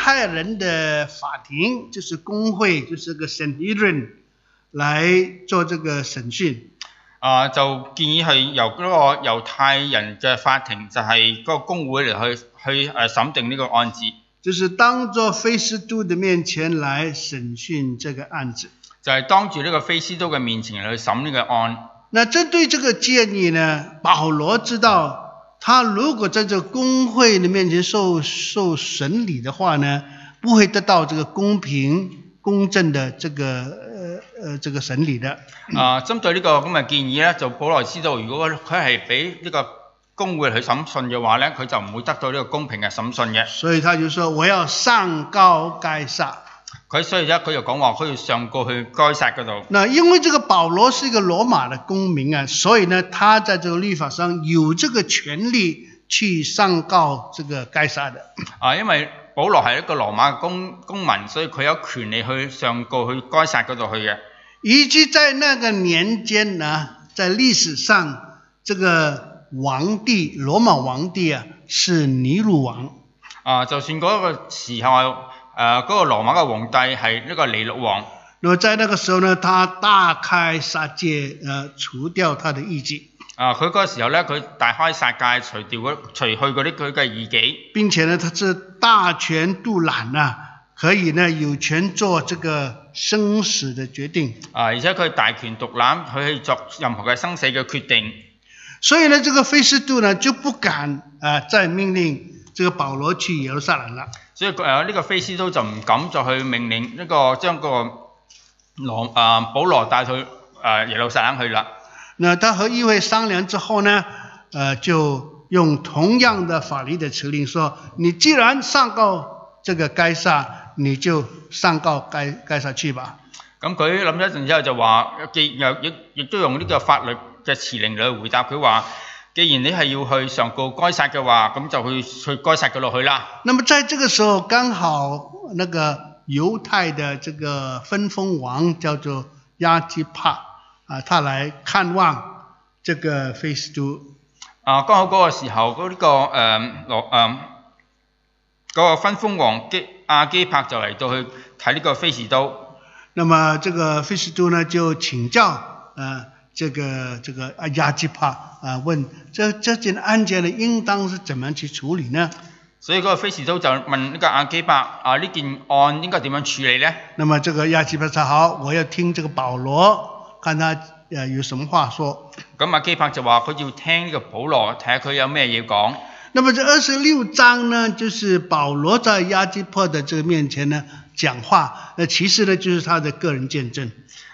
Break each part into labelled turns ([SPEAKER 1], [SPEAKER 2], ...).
[SPEAKER 1] 太人的法庭，就是公会，就是个 Sanhedrin 来做这个审讯。
[SPEAKER 2] 就建議係由嗰個猶太人嘅法庭，就係嗰個公會嚟去審定呢個案子。
[SPEAKER 1] 就是當作非斯都的面前來審訊這個案子。
[SPEAKER 2] 就係當住呢個非斯都嘅面前嚟去審呢個案。
[SPEAKER 1] 那針對這個建議呢，保羅知道，他如果在這個公會的面前受審理的話呢，不會得到這個公平公正的這個審理的。
[SPEAKER 2] 針對呢個咁嘅建議呢，就保羅知道，如果佢係俾呢個公會去審訊嘅話呢，佢就唔會得到呢個公平嘅審訊嘅。
[SPEAKER 1] 所以他就說：我要上告該撒。
[SPEAKER 2] 所以咧，佢就講話佢要上告去該撒嗰度。
[SPEAKER 1] 那因為這個保羅是一個羅馬的公民啊，所以呢，他在這個律法上有這個權利去上告這個該撒的。
[SPEAKER 2] 因為保羅係一個羅馬嘅公民，所以佢有權利去上告去該撒嗰度去嘅。
[SPEAKER 1] 以及在那個年間呢，在歷史上，這個皇帝羅馬皇帝啊，是尼祿王。
[SPEAKER 2] 就算嗰個時候。嗰個羅馬嘅皇帝係呢個尼祿王。
[SPEAKER 1] 那麼在那個時候呢，他大開殺戒，除掉他的異己。
[SPEAKER 2] 佢嗰個時候呢，佢大開殺戒，除去嗰啲佢嘅異己。並且
[SPEAKER 1] 呢，他是大權獨攬啊，可以呢有權做這個生死的決定。
[SPEAKER 2] 而且佢大權獨攬，佢可以作任何嘅生死嘅決定。
[SPEAKER 1] 所以呢，這個非斯都呢就不敢再命令這個保羅去耶路撒冷了。
[SPEAKER 2] 所以呢個非斯都就唔敢再去命令呢個將個保羅帶去耶路撒冷去啦。
[SPEAKER 1] 那他和議會商量之後呢，就用同樣的法律的指令說：你既然上告這個該撒，你就上告該撒去吧。
[SPEAKER 2] 咁佢諗咗一陣之後就話，亦都用呢個法律嘅指令嚟回答佢話。既然你係要去上告該撒嘅話，咁就去該撒嘅落去啦。
[SPEAKER 1] 那麼在這個時候，剛好那個猶太的這個分封王叫做亞基帕他來看望這個非斯都。
[SPEAKER 2] 剛好嗰個時候，嗰個分封王亞基帕就嚟到去睇呢個非斯都。
[SPEAKER 1] 那麼這個非斯都呢就請教這個亞基帕問這件案件呢應當是怎麼去處理呢？
[SPEAKER 2] 所以嗰個非斯都就問呢個亞基帕呢件案應該點樣處理呢？
[SPEAKER 1] 那麼這個亞基帕說好，我要聽這個保羅，看他有什麼話說。
[SPEAKER 2] 咁亞基帕就話佢要聽呢個保羅，睇下佢有咩嘢講。
[SPEAKER 1] 那麼這26章呢，就是保羅在亞基帕的這個面前呢講話，其實呢就是他的個人見證。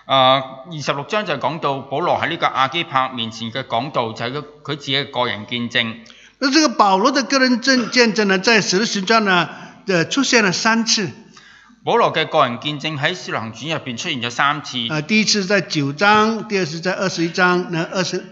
[SPEAKER 2] 26章就講到保羅喺呢個亞基帕面前嘅講道，就係佢自己嘅個人見證。
[SPEAKER 1] 那這個保羅的個人見證呢，在使徒行傳呢出現了3次。
[SPEAKER 2] 保羅嘅個人見證喺使徒行傳入邊出現咗3次。
[SPEAKER 1] 第一次在9章，第二次在21章，那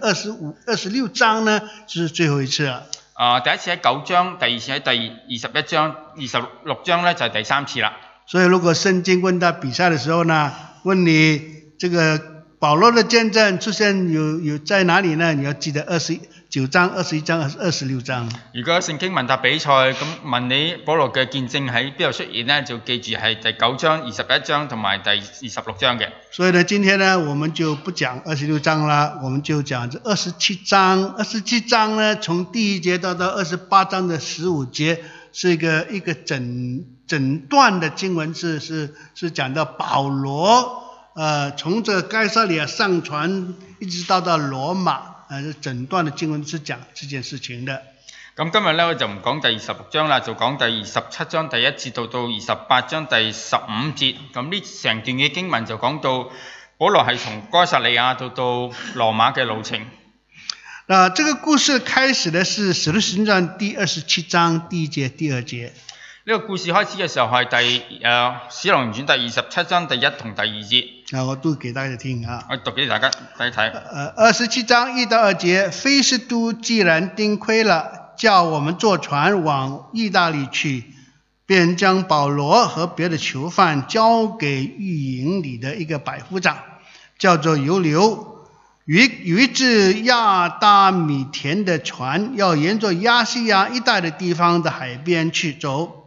[SPEAKER 1] 26章呢就是最後一次了。
[SPEAKER 2] 第一次喺9章，第二次喺第21章，26章呢就係第3次啦。
[SPEAKER 1] 所以如果聖經問答比賽的時候呢，問你這個保羅的見證出現有在哪裡呢？你要記得29章、21章、26章。
[SPEAKER 2] 如果聖經問答比賽咁問你保羅嘅見證喺邊度出現呢？就記住係第9章、21章同埋第26章嘅。
[SPEAKER 1] 所以呢，今天呢，我們就不講26章啦，我們就講這27章。27章呢，從第1節到28章的15節，是一個整段的經文是講到保羅從這個該撒利亞上船一直到羅馬，整段的經文是講這件事情的。
[SPEAKER 2] 咁今日呢，我就唔講第26章啦，就講第27章第1節到28章第15節。咁呢成段嘅經文就講到保羅係從該撒利亞到羅馬嘅路程。
[SPEAKER 1] 這個故事開始的是使徒行傳第27章第1節第2節。
[SPEAKER 2] 呢個故事開始嘅時候係使徒行傳第27章第1同第2節。
[SPEAKER 1] 我讀給大家聽啊。
[SPEAKER 2] 我讀給大家睇睇。
[SPEAKER 1] 27章1到2節，非斯都既然丁虧了，叫我們坐船往意大利去，便將保羅和別的囚犯交給獄營裡的一個百夫長，叫做猶流。有一隻亞達米田的船要沿着亞細亞一帶的地方的海邊去走。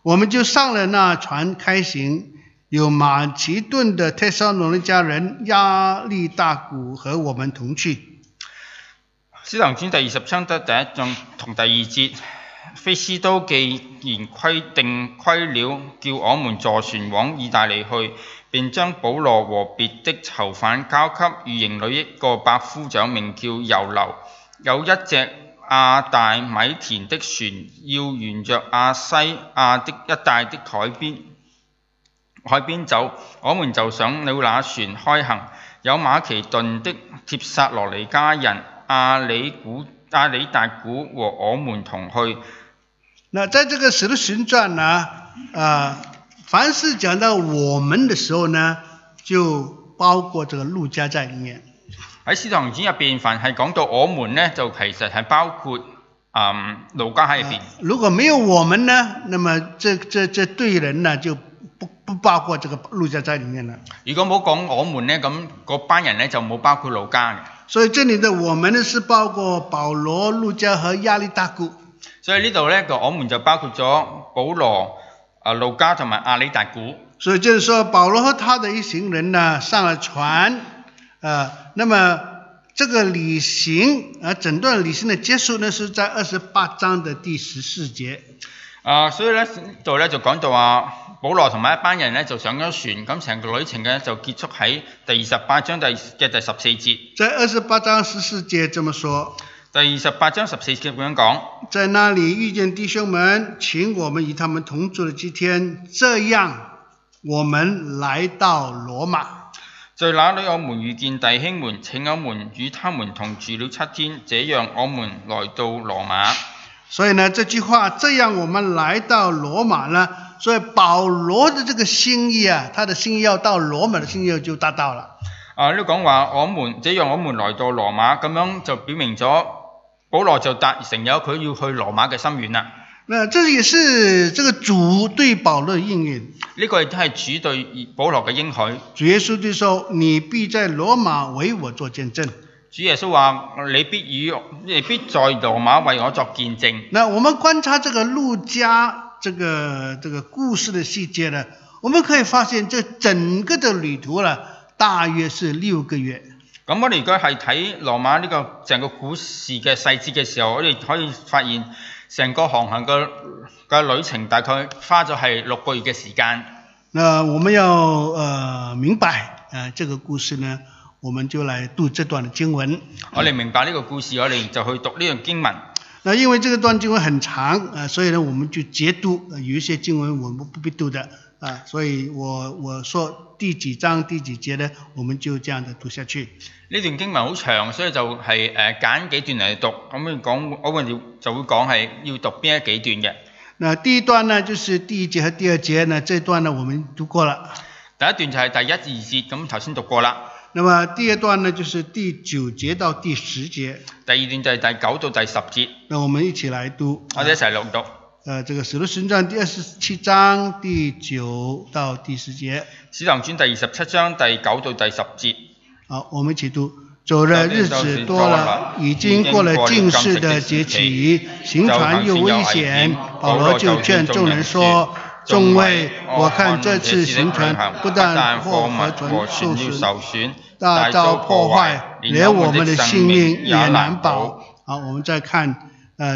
[SPEAKER 1] 我們就上了那船開行，有馬其頓的帖撒羅尼迦人亞利達古和我們同去。
[SPEAKER 2] 使徒行傳第20章得第1章同第2節，非斯都既然規了，叫我們坐船往意大利去，便將保羅和別的囚犯交給御營裏一個百夫長，名叫猶流。有一隻亞大米田的船，要沿着亞西亞的一帶的海邊走，我們就上了那船開行。有馬其頓的帖撒羅尼迦人亞里達古和我們同去。
[SPEAKER 1] 那在這個使徒行傳呢，凡是講到我們的時候呢，就包括這個路加在裡面。
[SPEAKER 2] 喺使徒行傳入邊，凡係講到我們呢，就其實係包括路加喺入邊。如
[SPEAKER 1] 果沒有我們呢，那麼這對人呢就不包括這個路加在裡面了。
[SPEAKER 2] 如果冇講我們呢，咁嗰班人呢就冇包括路加嘅。
[SPEAKER 1] 所以這裡的我們呢是包括保羅、路加和亞里達古。
[SPEAKER 2] 所以呢度呢個我們就包括咗保羅、路加同埋亞里達古。
[SPEAKER 1] 所以就是說保羅和他的一行人呢上了船，那麼這個旅行整段旅行的結束呢是在28章的第14節。
[SPEAKER 2] 所以呢度呢就講到保羅同埋一班人呢就上咗船，咁成個旅程呢就結束喺第28章嘅第14節。
[SPEAKER 1] 在28章14節這麼說。
[SPEAKER 2] 第28章14節咁樣講，
[SPEAKER 1] 在那裡遇見弟兄們，請我們與他們同住了7天，這樣我們來到羅馬。
[SPEAKER 2] 在那裡我們遇見弟兄們，請我們與他們同住了7天，這樣我們來到羅馬。
[SPEAKER 1] 所以呢，這句話這樣我們來到羅馬呢，所以保羅的這個心意他的心意要到羅馬的心意就達到了。
[SPEAKER 2] 呢度講話這樣我們來到羅馬，咁樣就表明咗保羅就達成咗佢要去羅馬嘅心願啦。
[SPEAKER 1] 那這也是這個主對保羅的應允。呢
[SPEAKER 2] 個亦都係主對保羅嘅應許。
[SPEAKER 1] 主耶穌就說：你必在羅馬為我作見證。
[SPEAKER 2] 主耶穌話：你必在羅馬為我作見證。
[SPEAKER 1] 那我們觀察這個路加這個故事的細節呢，我們可以發現這整個的旅途呢，大約是6個月。
[SPEAKER 2] 咁我哋如果係睇羅馬呢個成個故事嘅細節嘅時候，我哋可以發現成個航行嘅旅程大概花咗係6個月嘅時間。
[SPEAKER 1] 那我們要明白這個故事呢，我們就來讀這段的經文。
[SPEAKER 2] 我哋明白呢個故事，我哋就去讀呢段經文。
[SPEAKER 1] 那因為這個段經文很長所以呢，我們就截讀有一些經文我們不必讀的所以我說第幾章第幾節呢，我們就這樣的讀下去。
[SPEAKER 2] 呢段經文好長，所以就係揀幾段嚟讀。咁我哋就會講係要讀邊幾段嘅。那
[SPEAKER 1] 第一段呢，就是第1節和第2節呢，這段呢我們讀過了。
[SPEAKER 2] 第一段就係第1、2節，咁頭先讀過啦。
[SPEAKER 1] 那麼第二段呢，就是第9節到第10節。
[SPEAKER 2] 第二段就係第9到第10節。
[SPEAKER 1] 那我們一起來讀。
[SPEAKER 2] 我哋一齊來讀。
[SPEAKER 1] 這個使徒行傳第27章第9到第10節。
[SPEAKER 2] 使徒行傳第27章第9到第10節。
[SPEAKER 1] 好，我們一起讀。走的日子多了，已經過了禁食的節期，行船又危險，保羅就勸眾人說：眾位，我看這次行船不但貨和船受損，大遭破壞，連我們的性命也難保。好，我們再看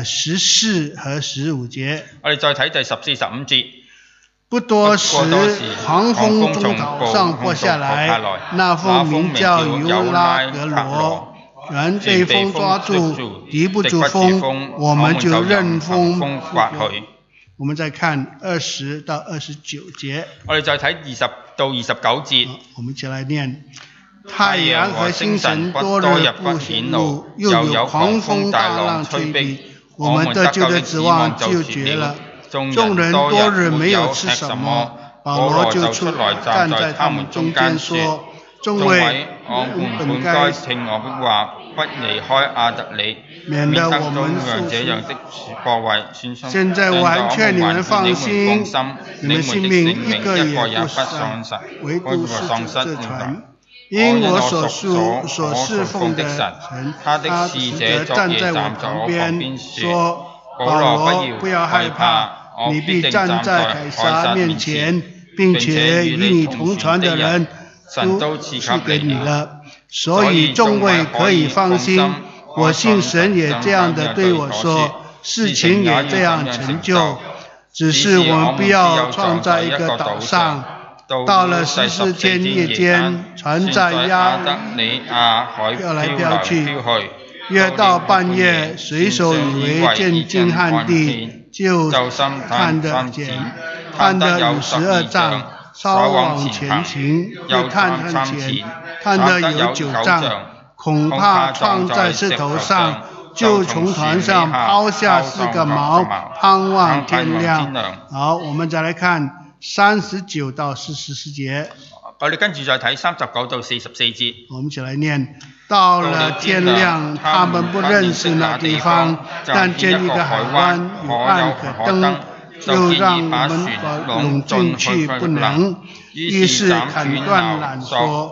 [SPEAKER 1] 14和15節。我哋再睇第14、15節。不多時，狂風從島上刮下來，那風名叫尤拉格羅，人被風抓住，敵不住風，我們就任風刮去。我們再看20到29節。我哋再睇20到29節。我們一起來念。太陽和星辰多日不顯露，又有狂風大浪吹逼，我們得救的指望就絕了。眾人多日沒有吃什麼，保羅就出來站在他們中間說：眾位，我們本該聽我的話，不離開亞特里，免得我們受這樣的破壞損傷。現在我還勸你們放心，你們性命一個也不喪失，唯獨是這船。因我所侍奉的神，他的使者站在我旁邊說：保羅，不要害怕。 你必站在凱撒面前，並且與你同船的人都賜給你了。所以眾位可以放心，我信神也這樣的對我說，事情也這樣成就。只是我們不要創在一個島上，到了14天夜間，船在亞得里亞海飄來飄去，約到半夜，水手以為見驚撼地，就看得見，看得有12丈，稍往前行，又看前，看得有9丈，恐怕撞在石頭上，就從船上拋下4個錨，盼望天亮。好，我們再來看39到44節。
[SPEAKER 2] 我哋跟住再睇39到44節。
[SPEAKER 1] 我們一起來念。到了天亮，他們不認識那地方，但見一個海灣有岸可登，就讓我們攏進去不能，於是砍斷纜索，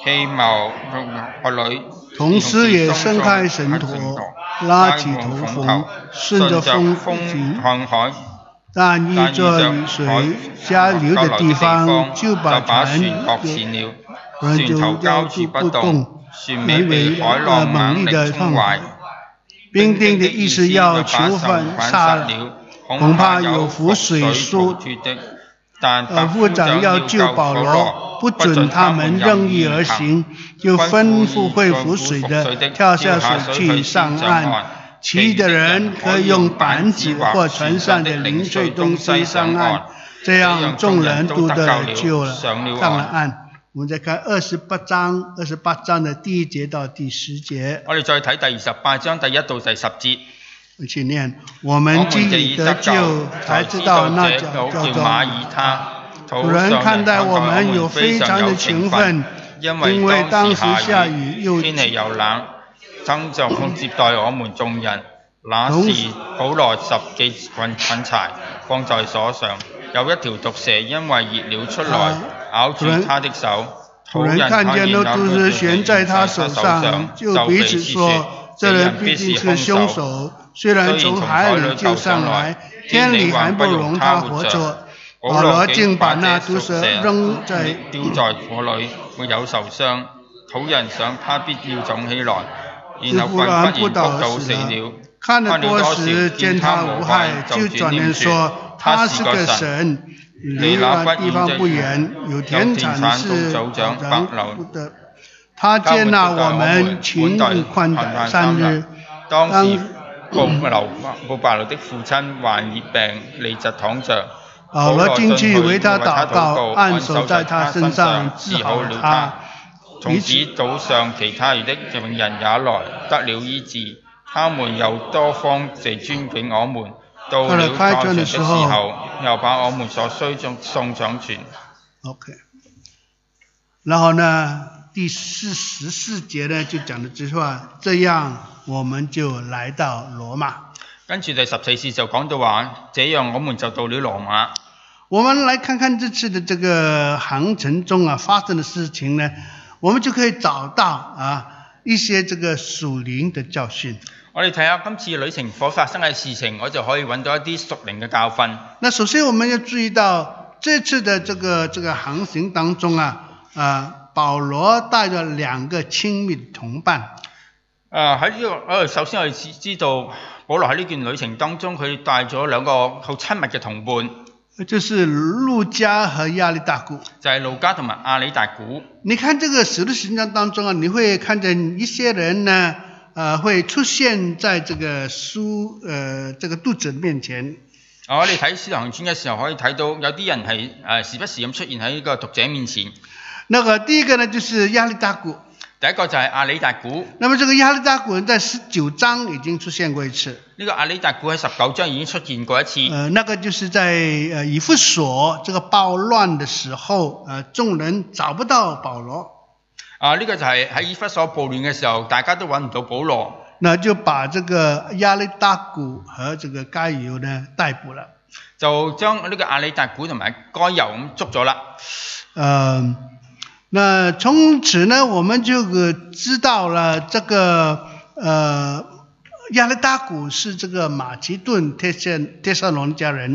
[SPEAKER 1] 同時也伸開繩索，拉起頭縫，順着風行。但遇着雨水加流的地方，就把船擱淺了，船就膠住不動，因為猛烈的風。兵丁的意思要囚犯殺了，恐怕有浮水說，副長要救保羅，不准他們任意而行，就吩咐會浮水的跳下水去上岸。其餘的人可以用板子或船上的零碎東西上岸，這樣眾人都得救了，上了岸。我們再看28章的第1節到第10節。
[SPEAKER 2] 我哋再睇第28章第1到第10節。
[SPEAKER 1] 一起念：我們既已得救，才知道那叫做馬耳他。主人看待我們有非常的情分，因為當時下雨又
[SPEAKER 2] 天氣又冷。爭着接待我們眾人，那時保羅10幾棍柴放在鎖上，有一條毒蛇因為熱了出來，咬住他的手。
[SPEAKER 1] 僕人看見那毒蛇懸在他手上，就彼此說：這人必定是兇手。雖然從海裡救上來，天理還不容他活着。保羅竟把那毒蛇丟在火裡，沒有受傷。土人想他必要腫起來。然後忽然撲倒死了。 看得多時，見他無害，就轉念說他是個神。離那地方不遠，有田產是長不得。他接納我們，情意寬待3日。
[SPEAKER 2] 當時布白流的父親患熱病，痢疾躺着。
[SPEAKER 1] 保羅進去為他禱告，按手在他身上治好了他。
[SPEAKER 2] 從此早上其他的病人也來得了醫治，他們又多方地尊敬我們。到了開船的時候，又把我們所需送上船。
[SPEAKER 1] OK， 然後呢，第14節呢就講了這句話，這樣我們就來到羅馬。
[SPEAKER 2] 跟住第14節就講到話，這樣我們就到了羅馬。
[SPEAKER 1] 我們來看看這次的這個航程中發生的事情呢，我們就可以找到一些這個屬靈的教訓。
[SPEAKER 2] 我哋睇下今次旅程所發生嘅事情，我就可以揾到一啲屬靈嘅教訓。
[SPEAKER 1] 那首先我們要注意到，這次的這個航行當中保羅帶着2個親密的同伴。
[SPEAKER 2] 喺呢個首先我哋知道，保羅喺呢段旅程當中，佢帶咗2個好親密嘅同伴。
[SPEAKER 1] 就是路加和亞里達古，
[SPEAKER 2] 就係路加同埋亞里達古。
[SPEAKER 1] 你看這個使徒行傳當中你會看見一些人呢，會出現在這個書這個讀者面前。
[SPEAKER 2] 我哋睇使徒行傳嘅時候可以睇到有啲人係時不時咁出現喺呢個讀者面前。
[SPEAKER 1] 那個第一個呢就是亞里達古。
[SPEAKER 2] 第一個就係亞里達古。
[SPEAKER 1] 那麼這個亞里達古在19章已經出現過一次。
[SPEAKER 2] 呢個亞里達古喺19章已經出現過一次。
[SPEAKER 1] 那個就是在以弗所這個暴亂的時候，眾人找不到保羅。
[SPEAKER 2] 呢個就係喺以弗所暴亂嘅時候，大家都揾唔到保羅。
[SPEAKER 1] 那就把這個亞里達古和這個該猶呢逮捕了。
[SPEAKER 2] 就將呢個亞里達古同埋該猶咁捉咗啦。
[SPEAKER 1] 那從此呢，我們就知道了這個亞里達古是這個馬其頓帖撒羅尼迦人。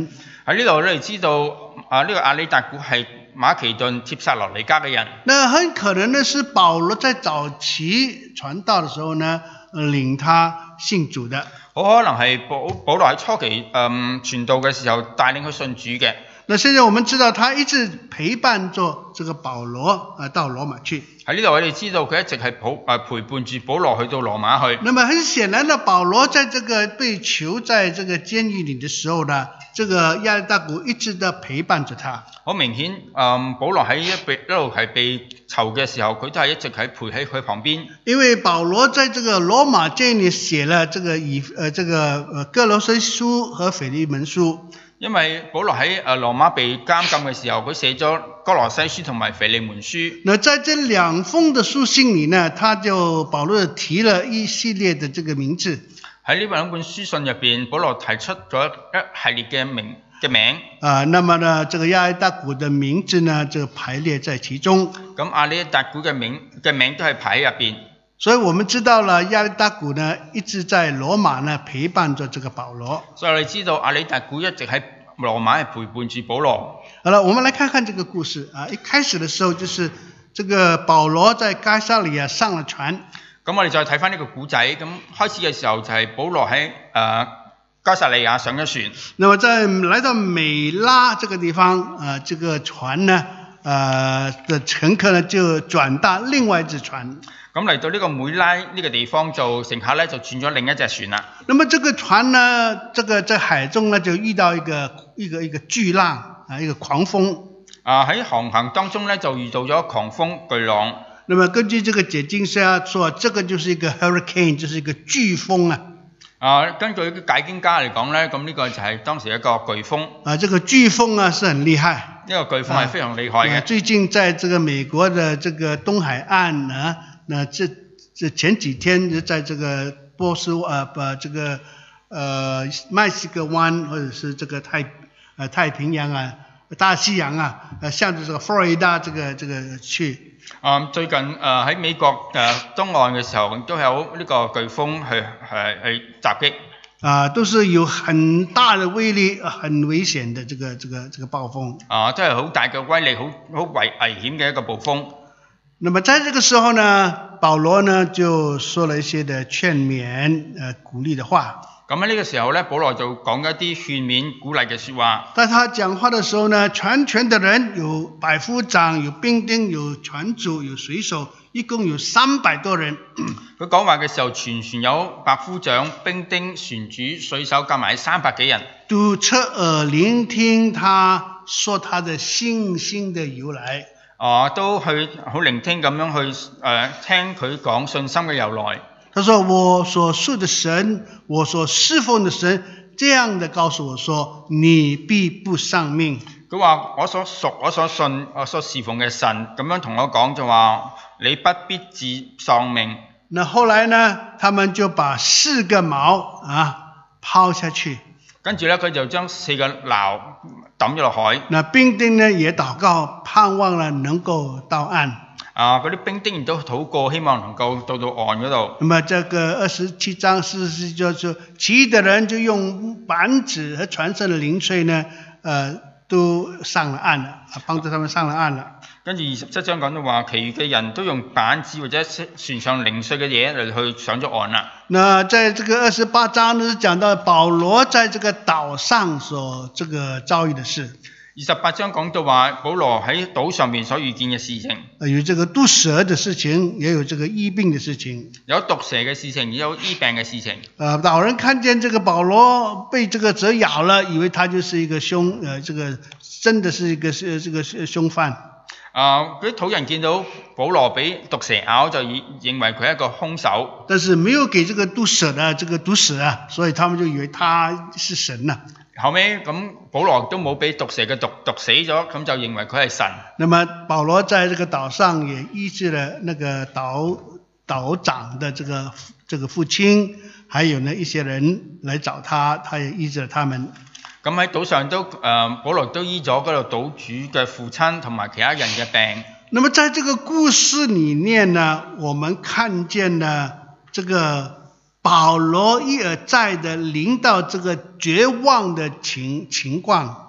[SPEAKER 2] 喺呢度我哋知道呢個亞里達古係馬其頓帖撒羅尼迦嘅人。
[SPEAKER 1] 那很可能呢是保羅在早期傳道的時候呢，領他信主的。
[SPEAKER 2] 好可能係保羅喺初期傳道嘅時候帶領佢信主嘅。
[SPEAKER 1] 那現在我們知道他一直陪伴着這個保羅到羅馬去。
[SPEAKER 2] 喺呢度我哋知道佢一直係陪伴住保羅去到羅馬去。
[SPEAKER 1] 那麼很顯然的，保羅在這個被囚在這個監獄裏的時候呢，這個亞里達古一直的陪伴着他。
[SPEAKER 2] 好明顯，保羅喺一路係被囚嘅時候，佢都係一直喺陪喺佢旁邊。
[SPEAKER 1] 因為保羅在這個羅馬監獄裏寫了這個哥羅西書和腓利門書。
[SPEAKER 2] 因為保羅喺羅馬被監禁嘅時候，佢寫咗哥羅西書同埋腓利門書。
[SPEAKER 1] 那在這兩封的書信裏呢，保羅提了一系列的這個名字。
[SPEAKER 2] 喺呢兩本書信入邊，保羅提出咗一系列嘅名。
[SPEAKER 1] 那麼呢，這個亞里達古的名字呢，就排列在其中。
[SPEAKER 2] 咁亞里達古嘅名都係排喺入邊。
[SPEAKER 1] 所以我們知道了亞里達古呢一直在羅馬呢陪伴着這個保羅。
[SPEAKER 2] 所以我哋知道亞里達古一直喺羅馬係陪伴住保羅。
[SPEAKER 1] 好了，我們來看看這個故事啊。一開始的時候就是這個保羅在該撒利亞上了船。
[SPEAKER 2] 咁我哋再睇翻呢個古仔。咁開始嘅時候就係保羅喺該撒利亞上咗船。
[SPEAKER 1] 那麼在來到美拉這個地方，這個船呢，的乘客呢就轉搭另外一隻船。
[SPEAKER 2] 咁嚟到呢個美拉呢個地方，就乘客呢就轉咗另一隻船啦。
[SPEAKER 1] 那麼這個船呢，這個在海中呢就遇到一個巨浪啊，一個狂風。喺
[SPEAKER 2] 航行當中呢就遇到咗狂風巨浪。
[SPEAKER 1] 那麼根據這個解經家說，這個就是一個 hurricane， 就是一個颶風啊。
[SPEAKER 2] 根據解經家嚟講呢，咁呢個就係當時一個颶風。
[SPEAKER 1] 這個颶風啊是很厲害。
[SPEAKER 2] 呢個颶風係非常厲害嘅。
[SPEAKER 1] 最近在這個美國的這個東海岸呢，那這前幾天在這個這個麥西哥灣或者是這個太平洋啊、大西洋啊，向着這個佛羅里達這個去。
[SPEAKER 2] 最近喺美國東岸嘅時候，都有呢個颶風去襲擊。
[SPEAKER 1] 都是有很大的威力、很危險的這個暴風。
[SPEAKER 2] 都係好大嘅威力、好危險嘅一個暴風。
[SPEAKER 1] 那麼在這個時候呢，保羅呢就說了一些的勸勉、鼓勵的話。
[SPEAKER 2] 咁喺呢個時候呢，保羅就講一啲勸勉、鼓勵嘅說話。
[SPEAKER 1] 在他講話的時候呢，全權的人有百夫長、有兵丁、有船主、有水手，一共有300多人。
[SPEAKER 2] 佢講話嘅時候，全船有百夫長、兵丁、船主、水手，加埋300幾人。
[SPEAKER 1] 都側耳聆聽他說他的信心的由來。
[SPEAKER 2] 都去好聆聽咁樣去聽佢講信心嘅由來。
[SPEAKER 1] 他說：我所屬的神，我所侍奉的神，這樣的告訴我說，你必不喪命。
[SPEAKER 2] 佢話我所屬、我所信、我所侍奉嘅神咁樣同我講，就話你不必致喪命。
[SPEAKER 1] 那後來呢，他們就把4個矛拋下去。
[SPEAKER 2] 跟住呢，佢就將4個錨抌咗落海。
[SPEAKER 1] 那兵丁呢也禱告，盼望了能夠到岸。
[SPEAKER 2] 嗰啲兵丁亦都禱告，希望能夠到岸嗰度。
[SPEAKER 1] 那麼這個27章40就是其餘的人就用板子和船上的零碎呢，都上了岸了，幫助他們上了岸了。
[SPEAKER 2] 跟住27章講到話，其餘嘅人都用板子或者船上零碎嘅嘢嚟去上咗岸啦。
[SPEAKER 1] 那在這個28章呢，講到保羅在這個島上所這個遭遇的事。
[SPEAKER 2] 28章講到話，保羅喺島上面所遇見嘅事情，
[SPEAKER 1] 有這個毒蛇的事情，也有這個醫病的事情。
[SPEAKER 2] 有毒蛇嘅事情，也有醫病嘅事情。
[SPEAKER 1] 島人看見這個保羅被這個蛇咬了，以為他就是一個這個真的是一個這個兇犯。
[SPEAKER 2] 嗰啲土人見到保羅俾毒蛇咬，就認為佢係一個兇手。
[SPEAKER 1] 但是沒有給這個毒蛇的這個毒死啊，所以他們就以為他是神啊。
[SPEAKER 2] 後尾咁保羅都冇俾毒蛇嘅毒死咗，咁就認為佢係神。
[SPEAKER 1] 那麼保羅在這個島上也醫治了那個島長的這個父親，還有呢一些人來找他，他也醫治了他們。
[SPEAKER 2] 咁喺島上都保羅都醫咗嗰度島主嘅父親同埋其他人嘅病。
[SPEAKER 1] 那麼在這個故事裏面呢，我們看見呢這個保羅一而再的臨到這個絕望的情況。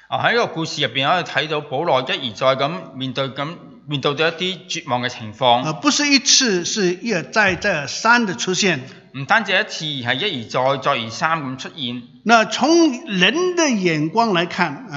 [SPEAKER 2] 喺呢個故事入邊可以睇到保羅一而再咁面對到一啲絕望嘅情況。
[SPEAKER 1] 不是一次，是一而再再而三的出現。
[SPEAKER 2] 唔單止一次，係一而再再而三咁出現。
[SPEAKER 1] 那從人的眼光來看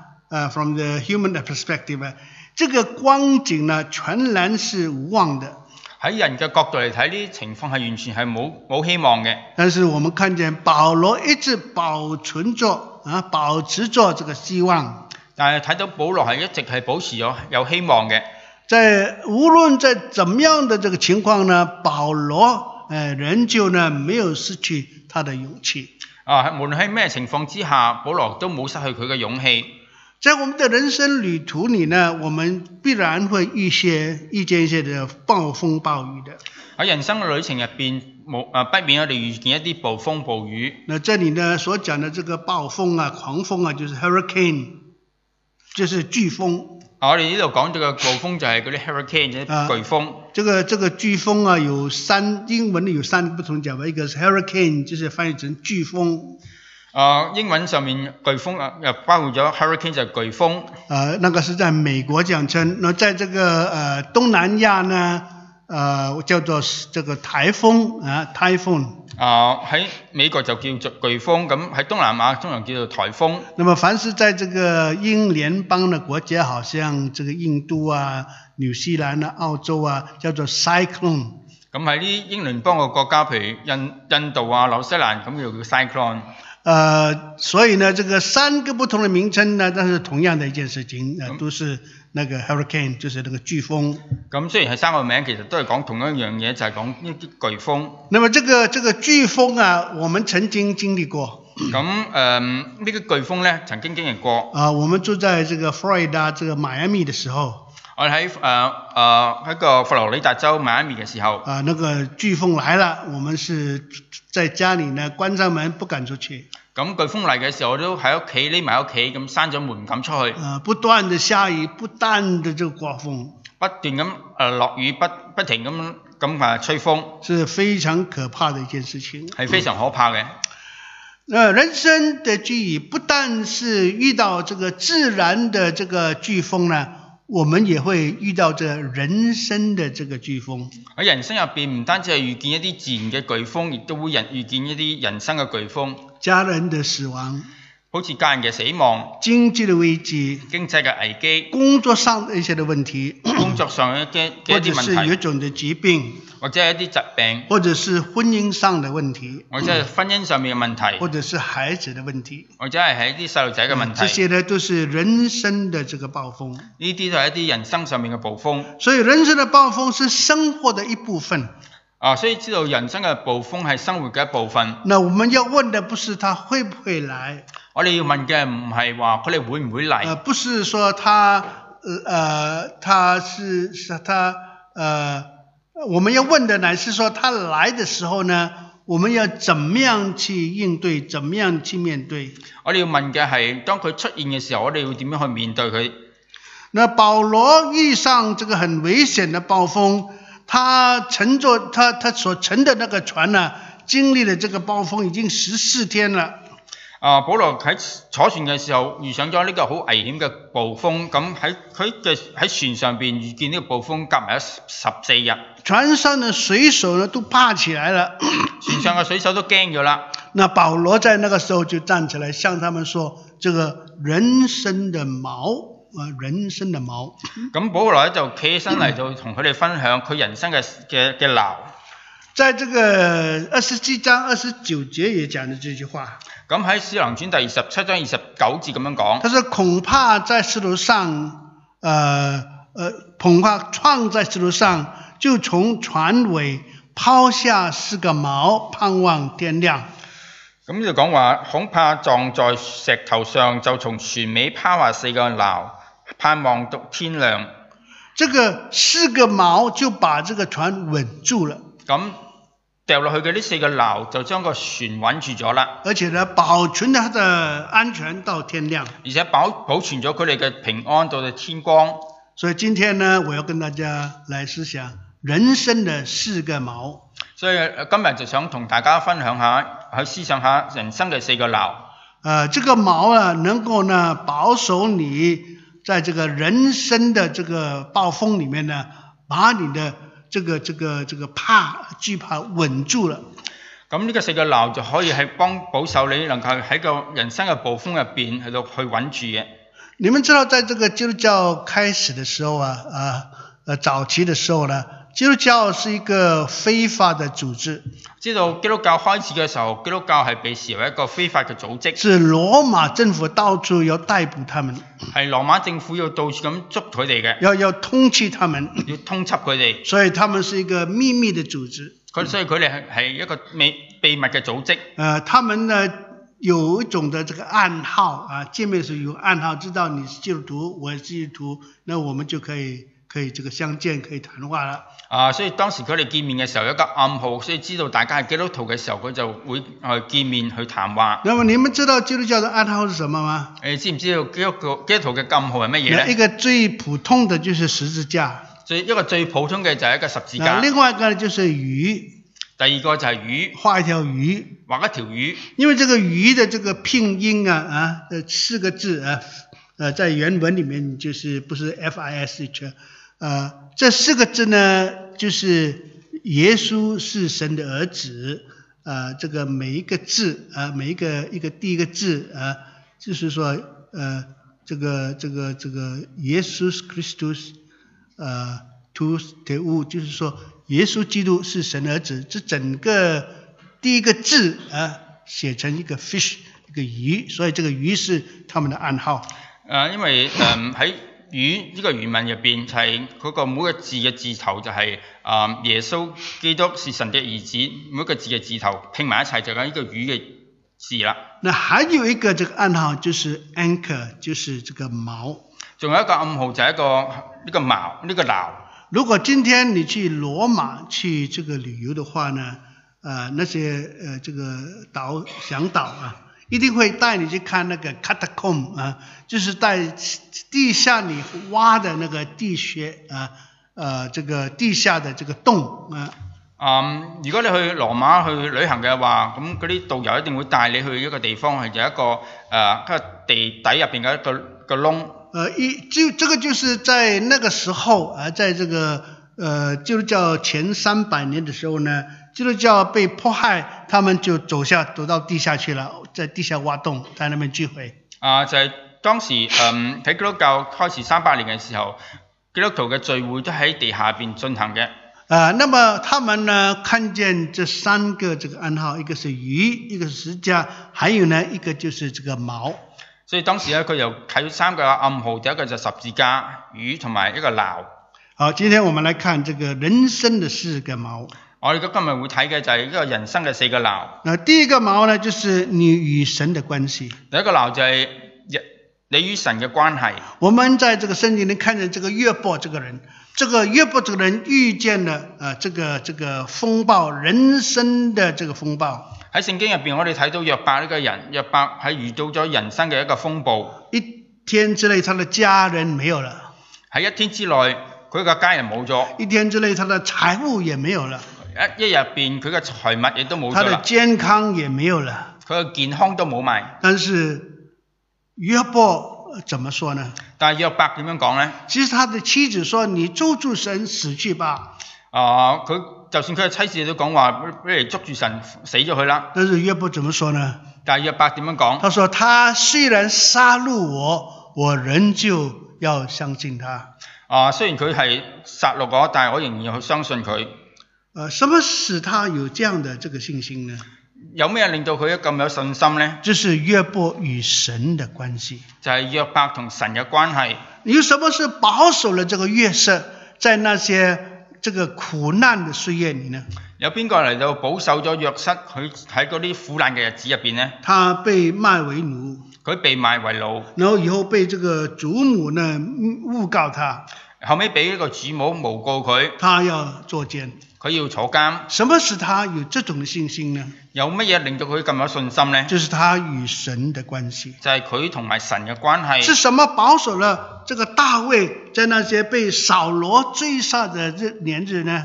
[SPEAKER 1] from the human perspective， 這個光景呢，全然是無望的。喺
[SPEAKER 2] 人嘅角度嚟睇，呢啲情況係完全係冇希望嘅。
[SPEAKER 1] 但是我們看見保羅一直保持着這個希望。
[SPEAKER 2] 但係睇到保羅係一直係保持咗有希望嘅。
[SPEAKER 1] 無論在怎麼樣的這個情況呢，保羅仍舊呢沒有失去他的勇氣。
[SPEAKER 2] 無論喺咩情況之下，保羅都冇失去佢嘅勇氣。
[SPEAKER 1] 在我們的人生旅途裏呢，我們必然會遇見一些的暴風暴雨的。
[SPEAKER 2] 喺人生嘅旅程入邊，不免我哋遇見一啲暴風暴雨。
[SPEAKER 1] 那這裡呢所講的這個暴風狂風就是 hurricane， 就是颶風。
[SPEAKER 2] 我哋呢度講到嘅暴風就係嗰啲 hurricane， 颶風。這
[SPEAKER 1] 個颶風英文有三個不同講法，一個是 hurricane， 就是翻譯成颶風。
[SPEAKER 2] 英文上面颶風包括咗 hurricane 就係颶風。
[SPEAKER 1] 那個是在美國講稱，那在這個東南亞呢，叫做這個颱風，typhoon。
[SPEAKER 2] 喺美國就叫做颶風，咁喺東南亞通常叫做颱風。
[SPEAKER 1] 那麼凡是在這個英聯邦的國家，好像這個印度紐西蘭澳洲叫做 cyclone。
[SPEAKER 2] 咁喺啲英聯邦嘅國家，譬如印度紐西蘭，咁又叫 cyclone。
[SPEAKER 1] 所以呢，這個三個不同的名稱呢，但是同樣的一件事情，都是那個 hurricane， 就是那個颶風。咁
[SPEAKER 2] 雖然係三個名，其實都係講同一樣嘢，就係講呢啲颶風。
[SPEAKER 1] 那麼這個颶風我們曾經經歷過。
[SPEAKER 2] 咁呢個颶風呢，曾經經歷過。
[SPEAKER 1] 我們住在這個佛羅里達這個邁阿密的時候。
[SPEAKER 2] 我哋喺個佛羅里達州邁阿密嘅時候。
[SPEAKER 1] 那個颶風來了，我們是在家裡呢關上門不敢出去。
[SPEAKER 2] 咁颶風嚟嘅時候，我都喺屋企匿埋屋企，咁閂咗門唔敢出去。
[SPEAKER 1] 不斷的下雨，不斷的這個刮風，
[SPEAKER 2] 不斷咁落雨，不停咁吹風，
[SPEAKER 1] 是非常可怕的一件事情。
[SPEAKER 2] 係非常可怕嘅。
[SPEAKER 1] 人生的際遇不但是遇到這個自然的這個颶風呢，我們也會遇到這人生的這個颶風。喺
[SPEAKER 2] 人生入邊唔單止係遇見一啲自然嘅颶風，亦都會遇見一啲人生嘅颶風。
[SPEAKER 1] 家人的死亡，
[SPEAKER 2] 好似家人嘅死亡，
[SPEAKER 1] 經濟的危機，
[SPEAKER 2] 經濟嘅危機，
[SPEAKER 1] 工作上的一些的問題，
[SPEAKER 2] 工作上嘅一啲問題，
[SPEAKER 1] 或者是有一種的疾病，
[SPEAKER 2] 或者係一啲疾病，
[SPEAKER 1] 或者是婚姻上的問題，
[SPEAKER 2] 或者係婚姻上面嘅問題，
[SPEAKER 1] 或者是孩子的問題，
[SPEAKER 2] 或者係一啲細路仔嘅問題。
[SPEAKER 1] 這些呢都是人生的這個暴風。
[SPEAKER 2] 呢啲都係一啲人生上面嘅暴風。
[SPEAKER 1] 所以人生的暴風是生活的一部分。
[SPEAKER 2] 所以知道人生嘅暴風係生活嘅一部分。
[SPEAKER 1] 那我們要問的不是他會不會來，
[SPEAKER 2] 我哋要問嘅唔係話佢哋會唔會嚟，
[SPEAKER 1] 不是說他我們要問的乃是說他來的時候呢，我們要怎麼樣去應對，怎麼樣去面對。
[SPEAKER 2] 我哋要問嘅係當佢出現嘅時候，我哋要點樣去面對佢。
[SPEAKER 1] 那保羅遇上這個很危險的暴風，他乘着他所乘的那個船呢，經歷了這個暴風已經14天了。
[SPEAKER 2] 保羅喺坐船嘅時候遇上咗呢個好危險嘅暴風，咁喺船上邊遇見呢個暴風，夾埋咗14日。船上
[SPEAKER 1] 的水手呢都怕起來了，
[SPEAKER 2] 船上嘅水手都驚咗啦。
[SPEAKER 1] 那保羅在那個時候就站起來向他們說：這個人生的錨。人生的錨。
[SPEAKER 2] 咁保羅就企起身嚟到同佢哋分享佢人生嘅錨。
[SPEAKER 1] 在這個27章29節也講了這句話。
[SPEAKER 2] 咁喺《使徒行傳》第27章29節咁樣講。
[SPEAKER 1] 他說恐怕在石頭上，恐怕撞在石頭上，就從船尾拋下4個錨，盼望天亮。
[SPEAKER 2] 咁呢度講話恐怕撞在石頭上，就從船尾拋下4個錨。盼望到天亮，
[SPEAKER 1] 這個4個錨就把這個船穩住了。
[SPEAKER 2] 咁掉落去嘅呢4個錨就將個船穩住咗啦。
[SPEAKER 1] 而且呢，保存它的安全到天亮。
[SPEAKER 2] 而且保存咗佢哋嘅平安到天光。
[SPEAKER 1] 所以今天呢，我要跟大家來思想人生的4個錨。所以
[SPEAKER 2] 今日就想同大家分享下，去思想下人生嘅4個錨。
[SPEAKER 1] 这个锚呢，能够呢保守你在这个人生的这个暴風里面呢，把你的這個懼怕穩住了。
[SPEAKER 2] 咁呢個4個鬧就可以係幫保守你，能夠喺個人生嘅暴風入邊去到去穩住嘅。
[SPEAKER 1] 你們知道，在這個基督教開始的時候早期的時候呢，基督教是一個非法的組織。
[SPEAKER 2] 知道基督教開始嘅時候，基督教係被視為一個非法嘅組織。
[SPEAKER 1] 是羅馬政府到處要逮捕他們。
[SPEAKER 2] 係羅馬政府要到處咁捉佢哋嘅。
[SPEAKER 1] 要通緝他們。
[SPEAKER 2] 要通緝佢哋。
[SPEAKER 1] 所以他們是一個秘密的組織。
[SPEAKER 2] 所以佢哋係一個秘密嘅組織。
[SPEAKER 1] 他們呢有一種的這個暗號見面時有暗號，知道你是基督徒，我是基督徒，那我們就可以這個相見，可以談話了。
[SPEAKER 2] 所以當時佢哋見面嘅時候有一個暗號，所以知道大家係基督徒嘅時候，佢就會去見面去談話。
[SPEAKER 1] 那麼你們知道基督教的暗號是什麼嗎？
[SPEAKER 2] 知唔知道基督徒嘅暗號係乜嘢呢？
[SPEAKER 1] 一個最普通的就是十字架。
[SPEAKER 2] 一個最普通嘅就係一個十字架。
[SPEAKER 1] 另外一個就是魚。
[SPEAKER 2] 第二個就係魚，
[SPEAKER 1] 畫一條魚，
[SPEAKER 2] 畫一條魚。因
[SPEAKER 1] 為這個魚的這個拼音4個字在原文裡面就是不是 FISH，這4個字呢就是耶穌是神的兒子，這個每一個字每一個第一個字就是說這個耶穌 Christus tous Theou，就是說耶穌基督是神兒子，這整個第一個字寫成一個 fish， 一個魚，所以這個魚是他們的暗號。
[SPEAKER 2] 因為喺魚呢個原文入邊就係嗰個每個字嘅字頭就係耶穌基督是神的兒子，每個字嘅字頭拼埋一齊就係呢個魚嘅字啦。
[SPEAKER 1] 那還有一個這個暗號就是 anchor， 就是這個錨。
[SPEAKER 2] 仲有一個暗號就係一個呢個錨，呢個錨。如
[SPEAKER 1] 果今天你去羅馬去這個旅遊的話呢，那些這個向導一定會帶你去看那個 catacomb 就是在地下你挖的那個地穴這個地下的這個洞
[SPEAKER 2] 如果你去羅馬去旅行嘅話，咁嗰啲導遊一定會帶你去一個地方，係有一個地底入邊嘅一個窿。
[SPEAKER 1] 這個就是在那個時候在這個基督教前300年的時候呢，基督教被迫害，他們就走到地下去了，在地下挖洞，在那邊聚會。
[SPEAKER 2] 就係當時喺基督教開始300年嘅時候，基督徒嘅聚會都喺地下邊進行嘅。
[SPEAKER 1] 那麼他們呢看見這3個這個暗號，一個是魚，一個是十字架，還有呢一個就是這個錨。
[SPEAKER 2] 所以當時呢佢又睇3個暗號，第一個就十字架、魚同埋一個錨。
[SPEAKER 1] 好，今天我們來看這個人生的4個錨。
[SPEAKER 2] 我哋今日會睇嘅就係一個人生嘅4個錨。
[SPEAKER 1] 第一個錨呢，就是你與神的關係。
[SPEAKER 2] 第一個錨就係你與神嘅關係。
[SPEAKER 1] 我們在這個聖經裏看見這個約伯這個人，這個約伯這個人遇見了這個風暴，人生的這個風暴。
[SPEAKER 2] 喺聖經入邊，我哋睇到約伯呢個人，約伯係遇到咗人生嘅一個風暴。
[SPEAKER 1] 一天之內，他的家人沒有了。
[SPEAKER 2] 喺一天之內，佢個家人冇咗。
[SPEAKER 1] 一天之內，他的財物也沒有了。
[SPEAKER 2] 一日入邊，佢嘅財物亦都冇咗啦。
[SPEAKER 1] 他的健康也沒有了。
[SPEAKER 2] 佢嘅健康都冇埋。
[SPEAKER 1] 但是約伯怎麼說呢？
[SPEAKER 2] 但係約伯點樣講呢？
[SPEAKER 1] 其實他的妻子說：你捉住神死去吧。
[SPEAKER 2] 佢就算佢嘅妻子都講話，不如捉住神死咗佢啦。
[SPEAKER 1] 但是約伯怎麼說呢？
[SPEAKER 2] 但係約伯點樣講？
[SPEAKER 1] 他說：他雖然殺戮我，我仍舊要相信他。
[SPEAKER 2] 雖然佢係殺戮我，但係我仍然要去相信佢。
[SPEAKER 1] 什麼使他有這樣的這個信心呢？
[SPEAKER 2] 有咩令到佢咁有信心呢？
[SPEAKER 1] 就是約伯與神的關係。
[SPEAKER 2] 就係約伯同神嘅關係。
[SPEAKER 1] 有什麼是保守了這個約瑟在那些這個苦難的歲月裏呢？
[SPEAKER 2] 有邊個嚟到保守咗約瑟佢喺嗰啲苦難嘅日子入邊呢？
[SPEAKER 1] 他被賣為奴。
[SPEAKER 2] 佢被賣為奴。
[SPEAKER 1] 然後以後被這個祖母呢誣告他。
[SPEAKER 2] 後尾俾一個主母誣告佢。
[SPEAKER 1] 他要坐監。
[SPEAKER 2] 佢要坐監。
[SPEAKER 1] 什麼使他有這種信心呢？
[SPEAKER 2] 有乜嘢令到佢咁有信心呢？
[SPEAKER 1] 就是他與神的關係。
[SPEAKER 2] 就係佢同埋神嘅關係。
[SPEAKER 1] 是什麼保守了這個大衛在那些被掃羅追殺的年日呢？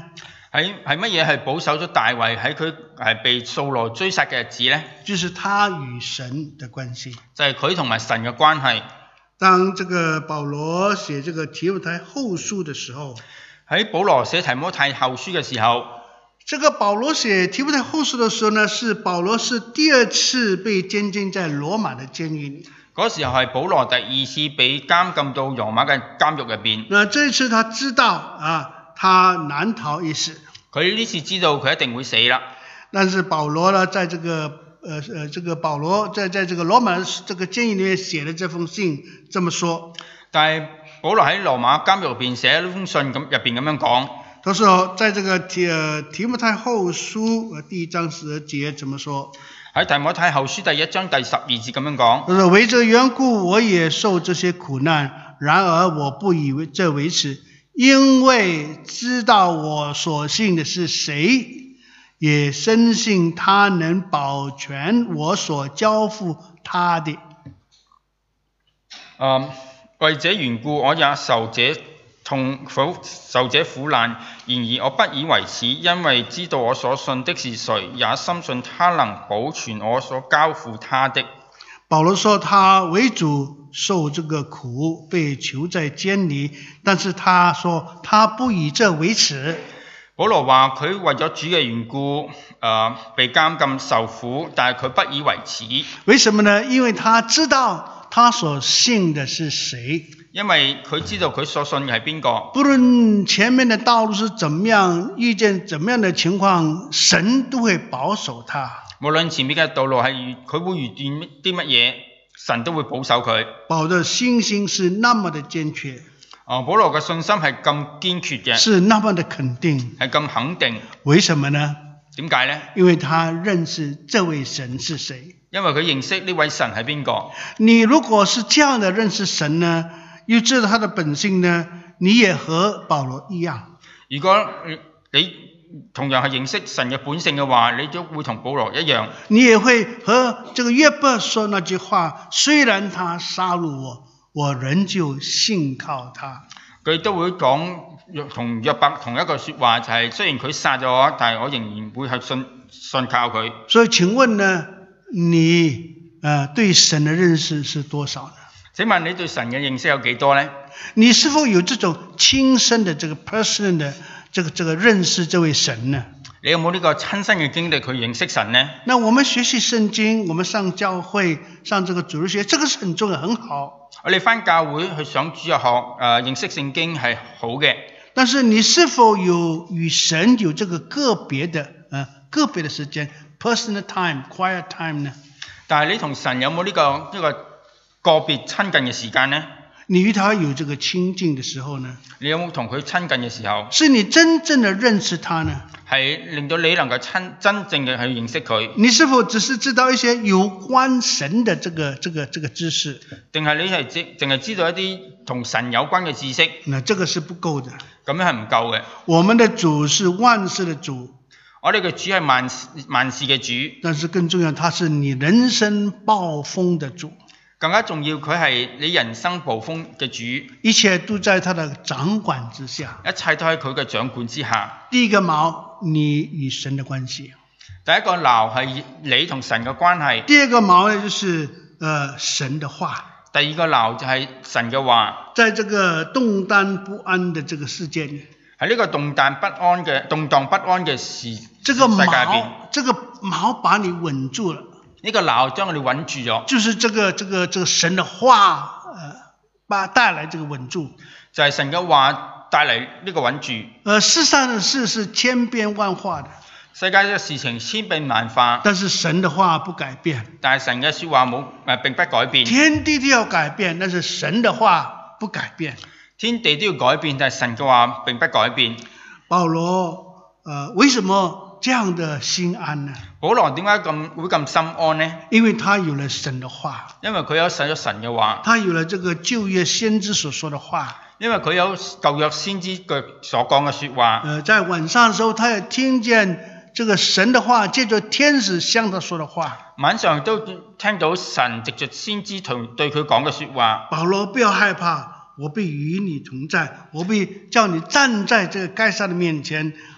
[SPEAKER 2] 係乜嘢係保守咗大衛喺佢係被掃羅追殺嘅日子呢？
[SPEAKER 1] 就是他與神的關係。
[SPEAKER 2] 就係佢同埋神嘅關係。
[SPEAKER 1] 當這個保羅寫這個提摩太後書的時候，
[SPEAKER 2] 喺保羅寫提摩太後書嘅時候，
[SPEAKER 1] 這個保羅寫提摩太後書的時候呢，是保羅是第二次被監禁在羅馬的監獄裏。
[SPEAKER 2] 嗰時候係保羅第二次被監禁到羅馬嘅監獄入邊。
[SPEAKER 1] 那這一次他知道他難逃一死。
[SPEAKER 2] 佢呢次知道佢一定會死啦。
[SPEAKER 1] 但是保羅呢，在這個保羅在這個羅馬這個監獄裏面寫了這封信，這麼說。
[SPEAKER 2] 但係保羅喺羅馬監獄入邊寫咗封信咁入邊咁樣講。
[SPEAKER 1] 他說，在這個提摩太後書第1章12節怎麼說？
[SPEAKER 2] 喺提摩太後書第1章第12節咁樣講。
[SPEAKER 1] 他說：為這緣故，我也受這些苦難，然而我不以這為恥，因為知道我所信的是誰，也深信他能保全我所交付他的。
[SPEAKER 2] 為這緣故，我也受這苦難，然而我不以為恥，因為知道我所信的是誰，也深信他能保全我所交付他的。
[SPEAKER 1] 保羅說他為主受這個苦，被囚在監裏，但是他說他不以這為恥。
[SPEAKER 2] 保羅話佢為咗主嘅緣故，被監禁受苦，但係佢不以為恥。
[SPEAKER 1] 為什麼呢？因為他知道他所信的是誰。
[SPEAKER 2] 因為佢知道佢所信嘅係邊個。
[SPEAKER 1] 不論前面的道路是怎麼樣，遇見怎麼樣的情況，神都會保守他。
[SPEAKER 2] 無論前面嘅道路係佢會遇見啲乜嘢，神都會保守佢。
[SPEAKER 1] 保羅的信心是那麼的堅決。
[SPEAKER 2] 保羅嘅信心係咁堅決嘅。
[SPEAKER 1] 是那麼的肯定。
[SPEAKER 2] 係咁肯定。
[SPEAKER 1] 為什麼呢？
[SPEAKER 2] 點解呢？
[SPEAKER 1] 因為他認識這位神是誰。
[SPEAKER 2] 因為佢認識呢位神係邊個。
[SPEAKER 1] 你如果是這樣的認識神呢，又知道他的本性呢，你也和保羅一樣。
[SPEAKER 2] 如果你同樣係認識神嘅本性嘅話，你都會同保羅一樣。
[SPEAKER 1] 你也會和這個約伯說那句話，雖然他殺戮我，我仍舊信靠他。
[SPEAKER 2] 佢都會講同約伯同一個說話，就係雖然佢殺咗我，但係我仍然會係信靠佢。
[SPEAKER 1] 所以請問呢，你對神的認識是多少呢？
[SPEAKER 2] 請問你對神嘅認識有幾多呢？
[SPEAKER 1] 你是否有這種親身的這個 personal 的這個認識這位神呢？
[SPEAKER 2] 你有冇呢個親身嘅經歷去認識神呢？
[SPEAKER 1] 那我們學習聖經，我們上教會上這個主日學，這個是很重要很好。
[SPEAKER 2] 我哋返教會去上主日學，認識聖經係好嘅。
[SPEAKER 1] 但是你是否有與神有這個個別的時間 personal time quiet time 呢？
[SPEAKER 2] 但係你同神有冇呢個別親近嘅時間呢？
[SPEAKER 1] 你與他有這個親近的時候呢？
[SPEAKER 2] 你有冇同佢親近嘅時候？
[SPEAKER 1] 是你真正的認識他呢？
[SPEAKER 2] 係令到你能夠真正嘅去認識佢。
[SPEAKER 1] 你是否只是知道一些有關神的這個知識？
[SPEAKER 2] 定係你係淨係知道一啲同神有關嘅知識？
[SPEAKER 1] 那這個是不夠的。
[SPEAKER 2] 咁樣係唔夠嘅。
[SPEAKER 1] 我們的主是萬事的主。
[SPEAKER 2] 我哋嘅主係萬事嘅主。
[SPEAKER 1] 但是更重要，他是你人生暴風的主。
[SPEAKER 2] 更加重要，佢係你人生暴風嘅主。
[SPEAKER 1] 一切都在他的掌管之下。
[SPEAKER 2] 一切都喺佢嘅掌管之下。
[SPEAKER 1] 第一個錨，你與神的關係。
[SPEAKER 2] 第一個錨係你同神嘅關係。
[SPEAKER 1] 第二個錨呢，就是神的話。
[SPEAKER 2] 第二個錨就係神嘅話。
[SPEAKER 1] 在這個動盪不安的這個世界裏，
[SPEAKER 2] 喺呢個動盪不安嘅世界
[SPEAKER 1] 這個錨把你穩住了。
[SPEAKER 2] 呢個錨將我哋穩住咗。
[SPEAKER 1] 就是這個神的話帶來這個穩住。
[SPEAKER 2] 就係神嘅話帶嚟呢個穩住。
[SPEAKER 1] 世上的事是千變萬化的。
[SPEAKER 2] 世界嘅事情千變萬化。
[SPEAKER 1] 但是神的話不改變。
[SPEAKER 2] 但係神嘅說話並不改變。
[SPEAKER 1] 天地都要改變，但是神的話不改變。
[SPEAKER 2] 天地都要改變，但係神嘅話並不改變。
[SPEAKER 1] 保羅為什麼這樣的心安呢？
[SPEAKER 2] 保羅點解會咁心安呢？
[SPEAKER 1] 因為他有了神的話。
[SPEAKER 2] 因為佢有使咗神嘅話。
[SPEAKER 1] 他有了這個舊約先知所說的話。
[SPEAKER 2] 因為佢有舊約先知佢所講嘅說話。
[SPEAKER 1] 在晚上的時候，他也聽見這個神的話，借着天使向他說的話。
[SPEAKER 2] 晚上都聽到神藉着先知對佢講嘅說話。
[SPEAKER 1] 保羅，不要害怕，我必與你同在，我必叫你站在這個該撒的面前，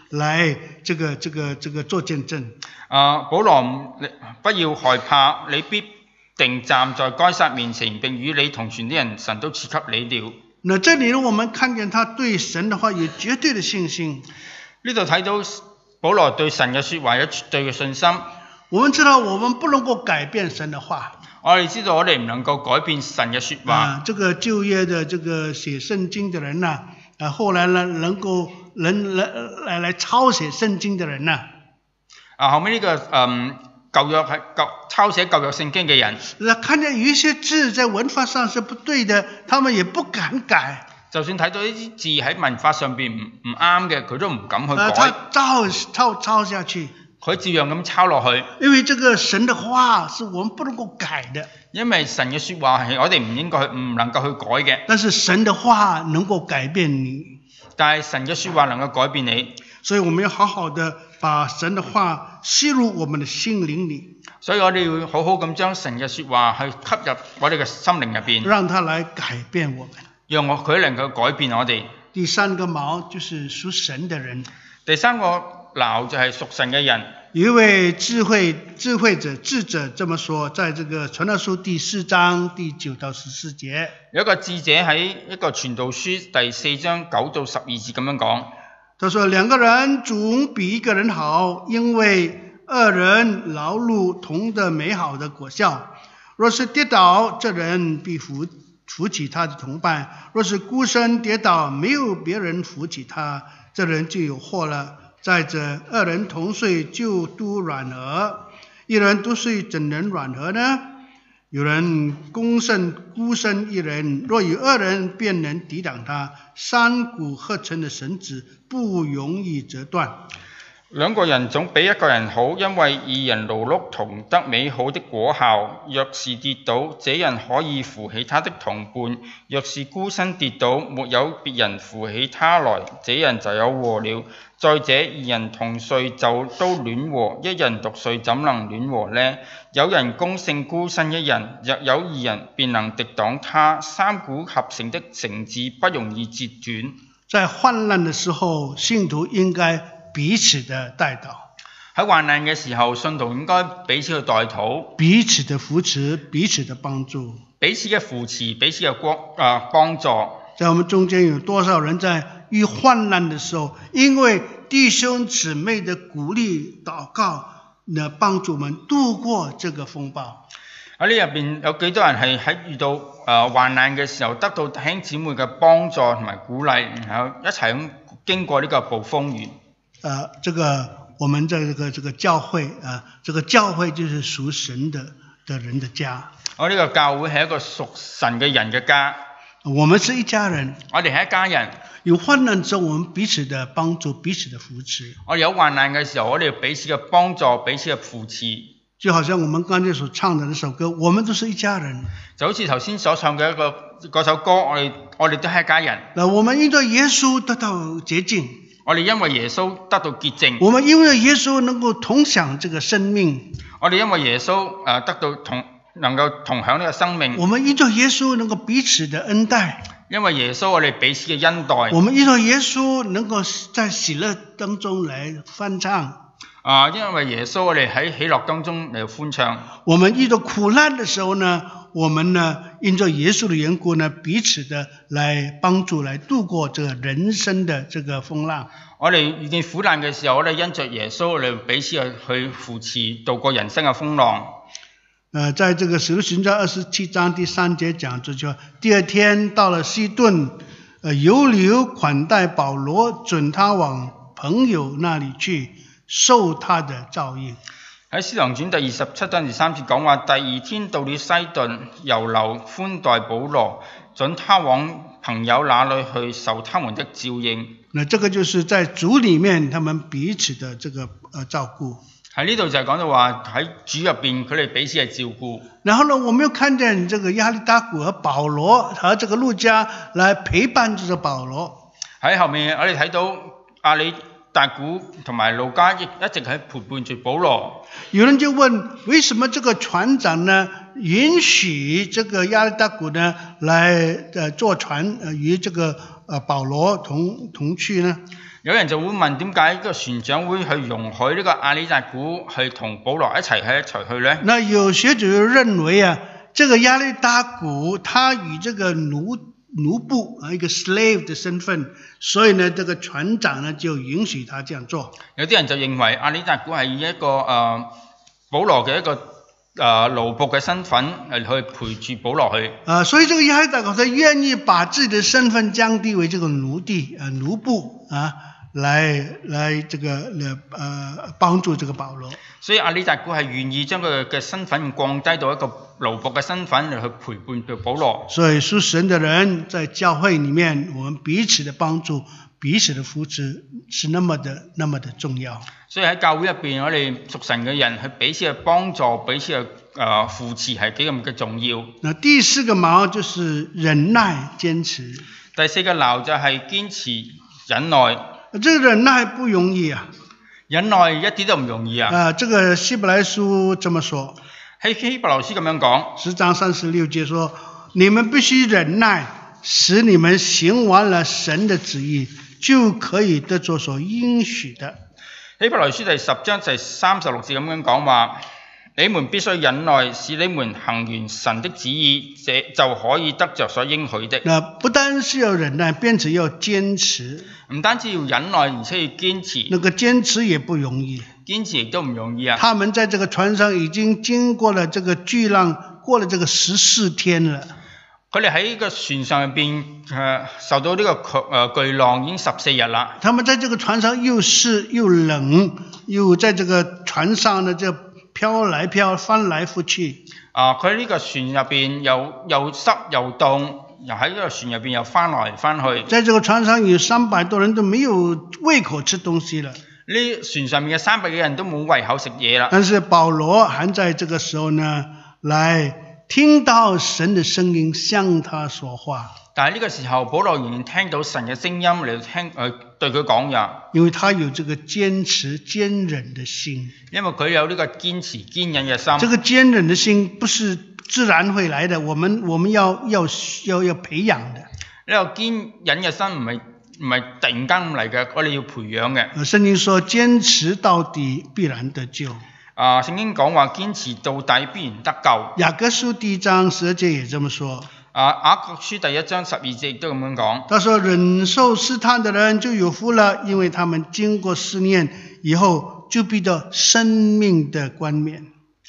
[SPEAKER 1] 來這個做見證。
[SPEAKER 2] 保羅不要害怕，你必定站在該撒面前，並與你同船的人，神都賜給你了。
[SPEAKER 1] 那這裡呢，我們看見他對神的話有絕對的信心。
[SPEAKER 2] 呢度睇到保羅對神嘅說話有絕對嘅信心。
[SPEAKER 1] 我們知道我們不能夠改變神的話。
[SPEAKER 2] 我哋知道我哋唔能夠改變神嘅說話。
[SPEAKER 1] 這個舊約的這個寫聖經的人呢，後來呢能夠來抄寫聖經的人呢，
[SPEAKER 2] 後面呢個舊約係抄寫舊約聖經嘅人，
[SPEAKER 1] 看見有一些字在文法上是不對的，他們也不敢改。
[SPEAKER 2] 就算睇到呢啲字喺文法上邊唔啱嘅，佢都唔敢去改。
[SPEAKER 1] 他抄下去。
[SPEAKER 2] 佢照樣咁抄落去。
[SPEAKER 1] 因為這個神的話是我們不能夠改的。
[SPEAKER 2] 因為神嘅說話係我哋唔能夠去改嘅。
[SPEAKER 1] 但是神的話能夠改變你。
[SPEAKER 2] 但係神嘅說話能夠改變你。
[SPEAKER 1] 所以我們要好好的把神的話吸入我們的心靈裏。
[SPEAKER 2] 所以我哋要好好咁將神嘅說話去吸入我哋嘅心靈入邊。
[SPEAKER 1] 讓他來改變我們。讓
[SPEAKER 2] 佢能夠改變我哋。
[SPEAKER 1] 第三個矛就是屬神的人。
[SPEAKER 2] 第三個矛就係屬神嘅人。
[SPEAKER 1] 有一位智慧者這麼說，在這個傳道書第4章第9到14節。
[SPEAKER 2] 有一個智者喺一個傳道書第4章9到12節咁樣講。
[SPEAKER 1] 他說兩個人總比一個人好，因為二人勞碌同得美好的果效。若是跌倒，這人必扶起他的同伴；若是孤身跌倒，沒有別人扶起他，這人就有禍了。再者，二人同睡就都軟和，一人獨睡怎能軟和呢？有人孤身一人，若有二人便能抵擋他，三股合成的繩子不容易折斷。
[SPEAKER 2] 兩個人總比一個人好，因為二人勞碌同得美好的果效。若是跌倒，這人可以扶起他的同伴；若是孤身跌倒，沒有別人扶起他來，這人就有禍了。再者，二人同睡就都暖和，一人獨睡怎能暖和呢？有人攻勝孤身一人，若有二人便能敵擋他，三股合成的繩子不容易折斷。
[SPEAKER 1] 在患難的時候，信徒應該彼此的代禱。
[SPEAKER 2] 喺患難嘅時候，信徒應該彼此去代禱，
[SPEAKER 1] 彼此的扶持，彼此的幫助。
[SPEAKER 2] 彼此嘅扶持，彼此嘅幫助。
[SPEAKER 1] 在我們中間有多少人在遇患難的時候，因為弟兄姊妹的鼓勵禱告，幫助我們度過這個風暴。
[SPEAKER 2] 喺呢入邊有幾多人係喺遇到患難嘅時候，得到弟兄姊妹嘅幫助同埋鼓勵，然後一齊咁經過呢個暴風雨。
[SPEAKER 1] 這個我們在這個教會這個教會就是屬神的人的家。
[SPEAKER 2] 我呢個教會係一個屬神嘅人嘅家。
[SPEAKER 1] 我們是一家人。
[SPEAKER 2] 我哋係一家人。
[SPEAKER 1] 有患難之後，我們彼此的幫助，彼此的扶持。
[SPEAKER 2] 我哋有患難嘅時候，我哋彼此嘅幫助，彼此嘅扶持。
[SPEAKER 1] 就好像我們剛才所唱的那首歌，我們都是一家人。
[SPEAKER 2] 就好似頭先所唱嘅嗰首歌，我哋都係一家人。
[SPEAKER 1] 我們因着耶穌得到潔淨。
[SPEAKER 2] 我哋因為耶穌得到潔淨。
[SPEAKER 1] 我們因為耶穌能夠同享這個生命。
[SPEAKER 2] 我哋因為耶穌得到能夠同享呢個生命。
[SPEAKER 1] 我們因着耶穌能夠彼此的恩待。因
[SPEAKER 2] 為耶穌我哋彼此嘅恩待。
[SPEAKER 1] 我們因着耶穌能夠在喜樂當中來歡唱。
[SPEAKER 2] 因為耶穌我哋喺喜樂當中嚟歡唱。
[SPEAKER 1] 我們遇到苦難的時候呢，我們呢因着耶穌的緣故呢，彼此的來幫助，來度過這個人生的這個風浪。
[SPEAKER 2] 我哋遇見苦難嘅時候，我哋因着耶穌我哋彼此去扶持，度過人生嘅風浪。
[SPEAKER 1] 在這個使徒行傳27章第3節講這句話，第二天到了西頓，有留款待保羅，准他往朋友那裏去，受他的照應。
[SPEAKER 2] 喺使徒行傳第27章第3節講話，第二天到了西頓，有留寬待保羅，准他往朋友那裏去，受他們的照應。
[SPEAKER 1] 那這個就是在主裡面，他們彼此的這個照顧。
[SPEAKER 2] 喺呢度就係講到話喺主入邊，佢哋彼此係照顧。
[SPEAKER 1] 然後呢，我們又看見這個亞里達古和保羅和這個路加來陪伴這個保羅。
[SPEAKER 2] 喺後面我哋睇到亞里達古同埋路加亦一直喺陪伴住保羅。
[SPEAKER 1] 有人就問，為什麼這個船長呢允許這個亞里達古呢來坐船與這個保羅同去呢？
[SPEAKER 2] 有人就會問，點解呢個船長會去容許呢個亞里達古去同保羅一齊去呢？
[SPEAKER 1] 那有學者認為啊，這個亞里達古他與這個奴僕一個 slave 的身份，所以呢，這個船長呢就允許他這樣做。
[SPEAKER 2] 有啲人就認為亞里達古係以一個保羅嘅一個奴僕嘅身份去陪住保羅去。
[SPEAKER 1] 所以這個亞里達古他願意把自己的身份降低為這個奴僕來這個幫助這個保羅。所以
[SPEAKER 2] 亞里達古係願意將佢嘅身份降低到一個奴僕嘅身份嚟去陪伴住保羅。
[SPEAKER 1] 所以屬神的人在教會裡面，我們彼此的幫助、彼此的扶持是那麼的重要。
[SPEAKER 2] 所以喺教會入邊，我哋屬神嘅人去彼此嘅幫助、彼此嘅扶持係幾咁嘅重要。
[SPEAKER 1] 那第四個矛就是忍耐堅持。
[SPEAKER 2] 第四個矛就係堅持忍耐。
[SPEAKER 1] 這個忍耐不容易啊！
[SPEAKER 2] 忍耐一啲都唔容易啊！
[SPEAKER 1] 這個希伯來書這麼說，
[SPEAKER 2] 喺希伯來書咁樣講
[SPEAKER 1] ，10章36節說：你們必須忍耐，使你們行完了神的旨意，就可以得着所應許的。
[SPEAKER 2] 希伯來書第10章第36節咁樣講話，你們必須忍耐，使你們行完神的旨意，這就可以得着所應許的。
[SPEAKER 1] 那不單是要忍耐，並且要堅持。
[SPEAKER 2] 唔單止要忍耐，而且要堅持。
[SPEAKER 1] 那個堅持也不容易，
[SPEAKER 2] 堅持亦都唔容易啊！
[SPEAKER 1] 他們在這個船上已經經過了這個巨浪，過了這個14天了。
[SPEAKER 2] 佢哋喺個船上入邊受到呢個巨浪已經14日啦。
[SPEAKER 1] 他們在這個船上又濕又冷，又在這個船上呢就飄來飄，翻來覆去。
[SPEAKER 2] 佢喺呢個船入邊又濕又凍。又喺呢個船入邊又翻來翻去。在這個船上有300多人都沒有胃口吃東西了。呢船上面嘅300幾人都冇胃口食嘢啦。但是保羅還在這個時候呢，來聽到神的聲音向他說話。但係呢個時候，保羅仍然聽到神嘅聲音嚟聽對佢講嘢。因為他有這個堅持堅忍的心。因為佢有呢個堅持堅忍嘅心。這個堅忍的心不是自然會來的，我們要培養的。呢個堅忍嘅心唔係突然間咁嚟嘅，我哋要培養嘅。聖經說堅持到底必然得救。聖經講話堅持到底必然得救。雅各書第1章12節也這麼說。雅各書第1章12節亦都咁樣講。他說忍受試探的人就有福了，因為他們經過試驗以後就必得生命的冠冕。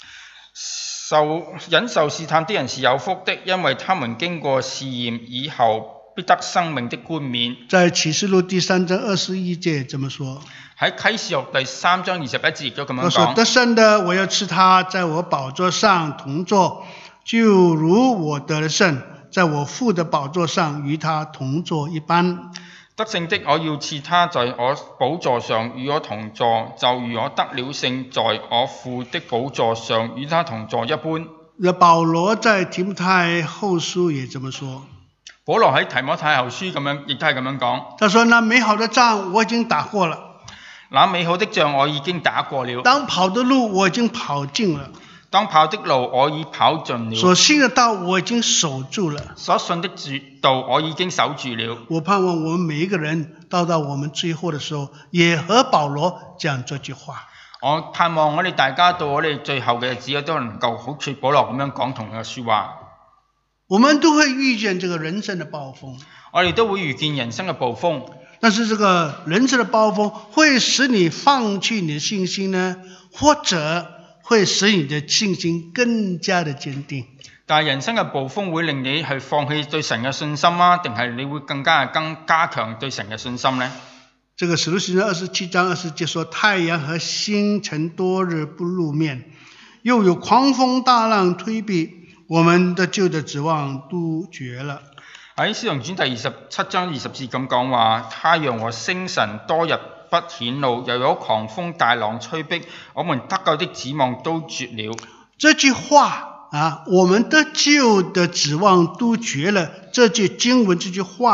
[SPEAKER 2] 忍受試探的人是有福的，因為他們經過試驗以後必得生命的冠冕。在啟示錄第3章21節這麼說。喺啟示錄第3章21節亦都咁樣講。他說得勝的，我要賜他在我寶座上同坐，就如我得了勝，在我父的寶座上與他同坐一般。得勝的，我要賜他在我寶座上與我同坐，就如我得了勝，在我父的寶座上與他同坐一般。保羅在提摩太後書也這麼說。保羅喺提摩太後書咁樣，亦都係咁樣講。他說：那美好的仗我已經打過了。那美好的仗我已經打過了。當跑的路我已經跑盡了。當跑的路我已跑盡了。所信的道我已經守住了。所信的道我已經守住了。我盼望我們每一個人到我們最後的時候，也和保羅講這句話。我盼望我哋大家到我哋最後嘅日子都能夠好似保羅咁樣講同樣嘅說話。我們都會遇見這個人生的暴風。我哋都會遇見人生嘅暴風。但是這個人生的暴風會使你放棄你的信心呢，或者會使你的信心更加的堅定。但係人生嘅暴風會令你去放棄對神嘅信心啊，定係你會更加強對神嘅信心呢？這個使徒行傳27章20節說，太陽和星辰多日不露面，又有狂風大浪推逼，我們得救的指望都絕了。喺使徒行傳第27章20節咁講話，太陽和星辰多日不顯露，又有狂風大浪催逼，我們得救的指望都絕了。這句話我們得救的指望都絕了，這句經文這句話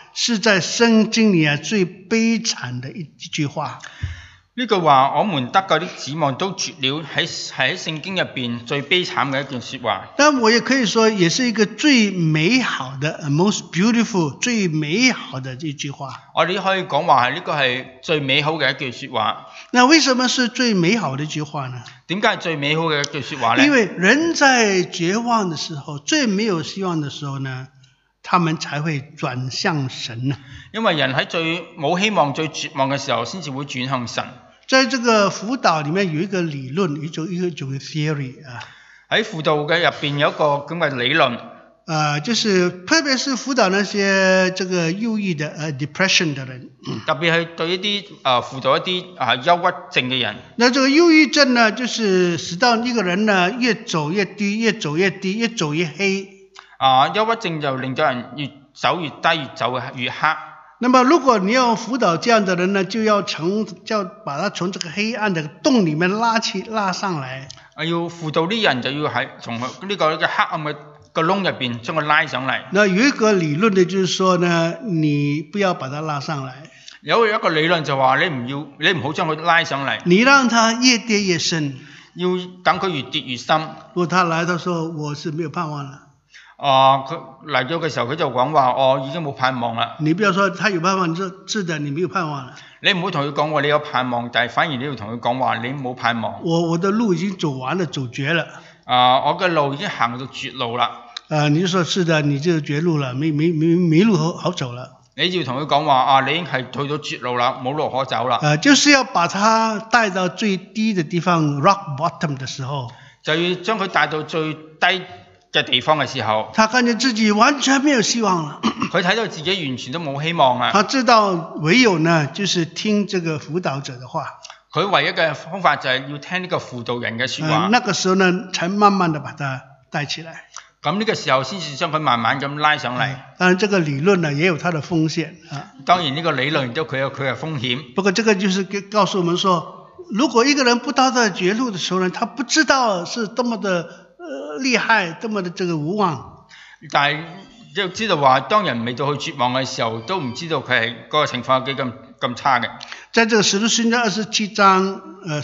[SPEAKER 1] 是在聖經裏最悲慘的一句話。
[SPEAKER 2] 呢句話，我們得救的指望都絕了，喺聖經入邊最悲慘嘅一件説話。
[SPEAKER 1] 但我也可以說，也是一個最美好的 most beautiful 最美好的一句話。
[SPEAKER 2] 我哋可以講話係呢個係最美好嘅一句説話。
[SPEAKER 1] 那為什麼是最美好的一句話呢？
[SPEAKER 2] 點解係最美好嘅一句説話呢？
[SPEAKER 1] 因為人在絕望的時候，最沒有希望的時候呢，他們才會轉向神。
[SPEAKER 2] 因為人喺最冇希望、最絕望嘅時候，先至會轉向神。
[SPEAKER 1] 在這個輔導裡面有一個理論，一種 theory 啊。喺
[SPEAKER 2] 輔導嘅入邊有一個咁嘅理論。
[SPEAKER 1] 就是特別是輔導那些這個憂鬱的depression 的人。
[SPEAKER 2] 特別係對一啲輔導一啲憂鬱症嘅人。
[SPEAKER 1] 那這個憂鬱症呢，就是使到一個人呢越走越低，越走越低，越走越黑。
[SPEAKER 2] 憂鬱症就令到人越走越低，越走越黑。
[SPEAKER 1] 那麼如果你要輔導這樣的人呢，就要把他從這個黑暗的洞裡面拉上來。
[SPEAKER 2] 要輔導啲人就要喺從呢個黑暗嘅個窿入邊將佢拉上嚟。
[SPEAKER 1] 那有一個理論呢，就是說呢，你不要把它拉上來。
[SPEAKER 2] 有一個理論就話你唔好將佢拉上嚟。
[SPEAKER 1] 你讓他越跌越深。
[SPEAKER 2] 要等佢越跌越深。
[SPEAKER 1] 如果他來，他說我是沒有盼望了。
[SPEAKER 2] 佢嚟咗嘅時候，佢就講話我已經冇盼望啦。
[SPEAKER 1] 你不要說他有盼望，你說是的，你沒有盼望了。你
[SPEAKER 2] 唔好同佢講話你有盼望，但係反而你要同佢講話你冇盼望。
[SPEAKER 1] 我的路已經走完了，走絕了。
[SPEAKER 2] 我嘅路已經行到絕路啦。
[SPEAKER 1] 你就說是的，你就絕路了，沒路好走了。
[SPEAKER 2] 你要同佢講話你已經係去到絕路啦，冇路可走啦。
[SPEAKER 1] 就是要把他帶到最低的地方 rock bottom 的時候，
[SPEAKER 2] 就要將佢帶到最低嘅地方嘅時候，
[SPEAKER 1] 他看見自己完全沒有希望了。
[SPEAKER 2] 佢睇到自己完全都冇希望啦。
[SPEAKER 1] 他知道唯有呢，就是聽這個輔導者的話。
[SPEAKER 2] 佢唯一嘅方法就係要聽呢個輔導人嘅說話。
[SPEAKER 1] 那個時候呢，才慢慢的把他帶起來。
[SPEAKER 2] 咁呢個時候先至將佢慢慢咁拉上嚟。
[SPEAKER 1] 當然，這個理論呢也有它的風險啊。
[SPEAKER 2] 當然呢個理論都佢有佢嘅風險。
[SPEAKER 1] 不過這個就是告訴我們說，如果一個人不到這絕路的時候呢，他不知道是多麼的厲害，多麼的這個無望。但係
[SPEAKER 2] 要知道話，當人未到去絕望嘅時候，都唔知道佢係嗰個情況有幾咁差嘅。
[SPEAKER 1] 在這個使徒行傳27章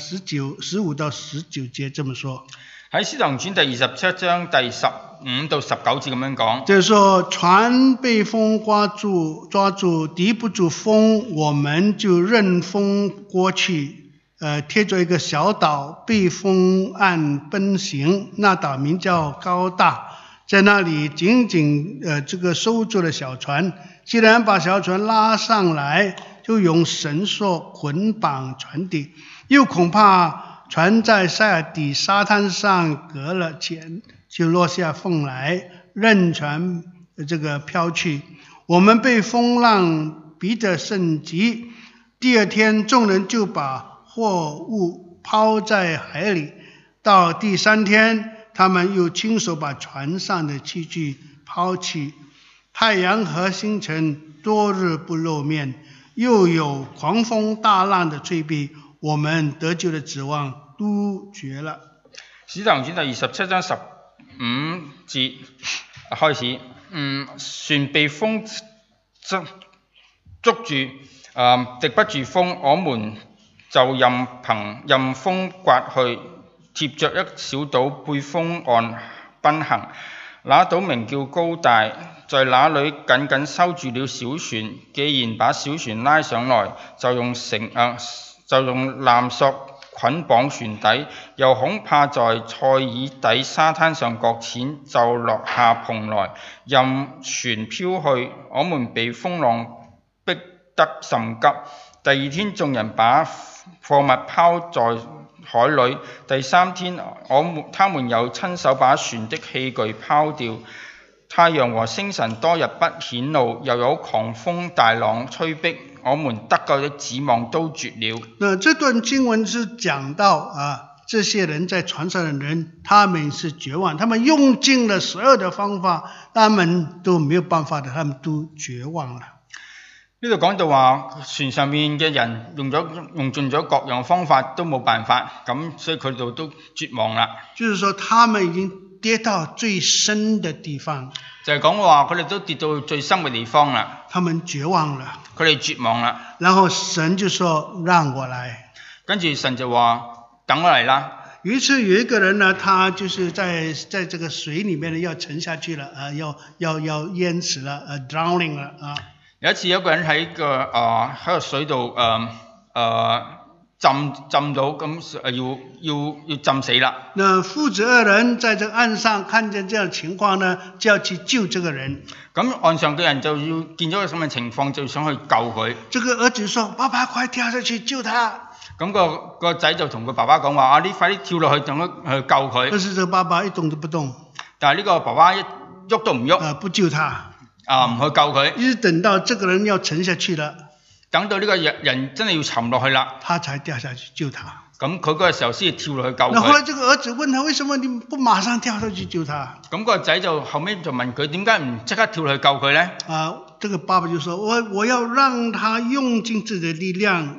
[SPEAKER 1] 15到19節這麼說。
[SPEAKER 2] 喺使徒行傳第27章第15到19節咁樣講。
[SPEAKER 1] 就是說船被風抓住，敵不住風，我們就任風過去。貼着一個小島，避風岸奔行。那島名叫高大，在那裡緊緊這個收住了小船。既然把小船拉上來，就用繩索捆綁船底，又恐怕船在塞爾底沙灘上擱了淺，就落下風來，任船這個飄去。我們被風浪逼得甚急。第二天，眾人就把貨物拋在海裡。到第三天，他們又親手把船上的器具拋棄。太陽和星辰多日不露面，又有狂風大浪的吹逼，我們得救的指望都絕了。
[SPEAKER 2] 使徒行傳第27章15節開始，船被風捉住，敵不住風，我們就任風刮去，貼着一小島背風岸奔行。那島名叫高大，在那裡緊緊收住了小船。既然把小船拉上來，就用纜索捆綁船底，又恐怕在塞爾底沙灘上擱淺，就落下篷來，任船飄去。我們被風浪逼得甚急。第二天，眾人把貨物拋在海裡。第三天，他們又親手把船的器具拋掉。太陽和星辰多日不顯露，又有狂風大浪吹逼，我們得救的指望都絕了。
[SPEAKER 1] 那這段經文是講到這些人在船上的人，他們是絕望，他們用盡了所有的方法，他們都沒有辦法的，他們都絕望了。
[SPEAKER 2] 呢度講到話，船上面嘅人用盡咗各樣方法都冇辦法，咁所以佢哋都絕望啦。
[SPEAKER 1] 就是說，他們已經跌到最深的地方，
[SPEAKER 2] 就係講話佢哋都跌到最深嘅地方啦，
[SPEAKER 1] 他們絕望了。
[SPEAKER 2] 佢哋絕望啦。
[SPEAKER 1] 然後神就說：讓我來。
[SPEAKER 2] 跟住神就話：等我嚟啦。
[SPEAKER 1] 於是有一個人呢，他就是在這個水裡面呢要沉下去了，要淹死了，drowning 了啊。
[SPEAKER 2] 有一次有個人喺個水度浸到咁要浸死啦。
[SPEAKER 1] 那父子二人在這個岸上看見這樣的情況呢，就要去救這個人。
[SPEAKER 2] 咁岸上嘅人就要見咗個咁嘅情況，就想去救佢。
[SPEAKER 1] 這個兒子說：爸爸，快跳下去救他。
[SPEAKER 2] 咁個仔就同個爸爸講話：你快啲跳落去，等佢去救佢。
[SPEAKER 1] 但是這個爸爸一動都不動。
[SPEAKER 2] 但係呢個爸爸一喐都唔喐。
[SPEAKER 1] 不救他。
[SPEAKER 2] 唔去救佢。
[SPEAKER 1] 一直等到這個人要沉下去了。等
[SPEAKER 2] 到呢個人真係要沉落去啦，
[SPEAKER 1] 他才掉下去救他。
[SPEAKER 2] 咁佢嗰個時候先跳落去救佢。
[SPEAKER 1] 那後來這個兒子問他：為什麼你不馬上跳下去救他？
[SPEAKER 2] 咁個仔就後尾就問佢：點解唔即刻跳落去救佢呢？
[SPEAKER 1] 這個爸爸就說：我要讓他用盡自己的力量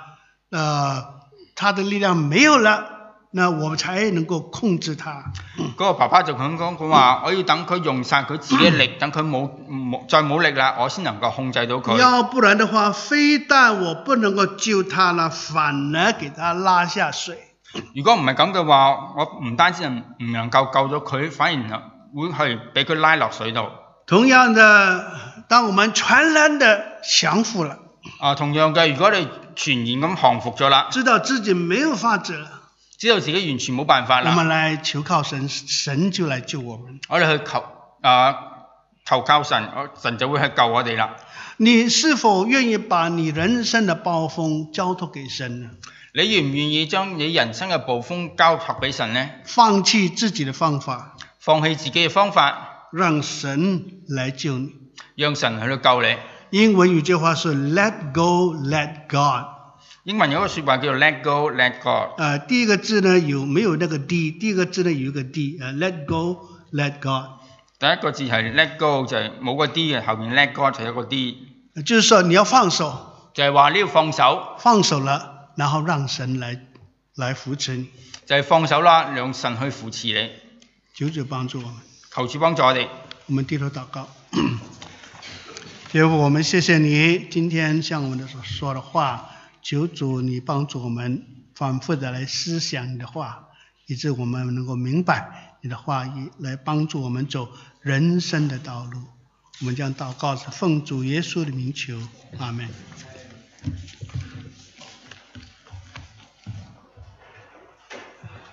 [SPEAKER 1] 他的力量沒有了，那我才能夠控制他。
[SPEAKER 2] 嗰個爸爸就咁講話：我要等佢用晒佢自己嘅力，等佢再冇力啦，我先能夠控制到佢。
[SPEAKER 1] 要不然的話，非但我不能夠救他了，反而給他拉下水。
[SPEAKER 2] 如果唔係咁嘅話，我唔單止唔能夠救到佢，反而會係俾佢拉落水度。同樣的，當我們全然的降服了。同樣嘅，如果你全然咁降服咗啦，
[SPEAKER 1] 知道自己沒有法子了，
[SPEAKER 2] 知道自己完全冇辦法啦，
[SPEAKER 1] 我們來求靠神，神就來救我們。
[SPEAKER 2] 我哋去求靠神，神就會去救我哋啦。
[SPEAKER 1] 你是否願意把你人生的暴風交託給神呢？
[SPEAKER 2] 你願唔願意將你人生嘅暴風交託俾神呢？
[SPEAKER 1] 放棄自己的方法，
[SPEAKER 2] 放棄自己嘅方法，
[SPEAKER 1] 讓神來救你，
[SPEAKER 2] 讓神去救你。
[SPEAKER 1] 英文有句話說 Let go, let God。
[SPEAKER 2] 英文有個說話叫做 Let go, let God。
[SPEAKER 1] 第一個字呢沒有那個 D， 第二個字呢有一個 D，Let go, let God。
[SPEAKER 2] 第一個字係 Let go 就係冇個 D 嘅，後面 Let God 就有個 D。
[SPEAKER 1] 就是說你要放手，
[SPEAKER 2] 就係話你要放手，
[SPEAKER 1] 放手了，然後讓神來扶持你。
[SPEAKER 2] 就係放手啦，讓神去扶持你。
[SPEAKER 1] 求主幫助我們，
[SPEAKER 2] 求主幫助我哋。
[SPEAKER 1] 我們低頭禱告。天父，我們謝謝你今天向我們說的話，求主你幫助我們反覆的來思想你的話，以致我們能夠明白你的話語，來幫助我們走人生的道路。我們將禱告是奉主耶穌的名求，阿們。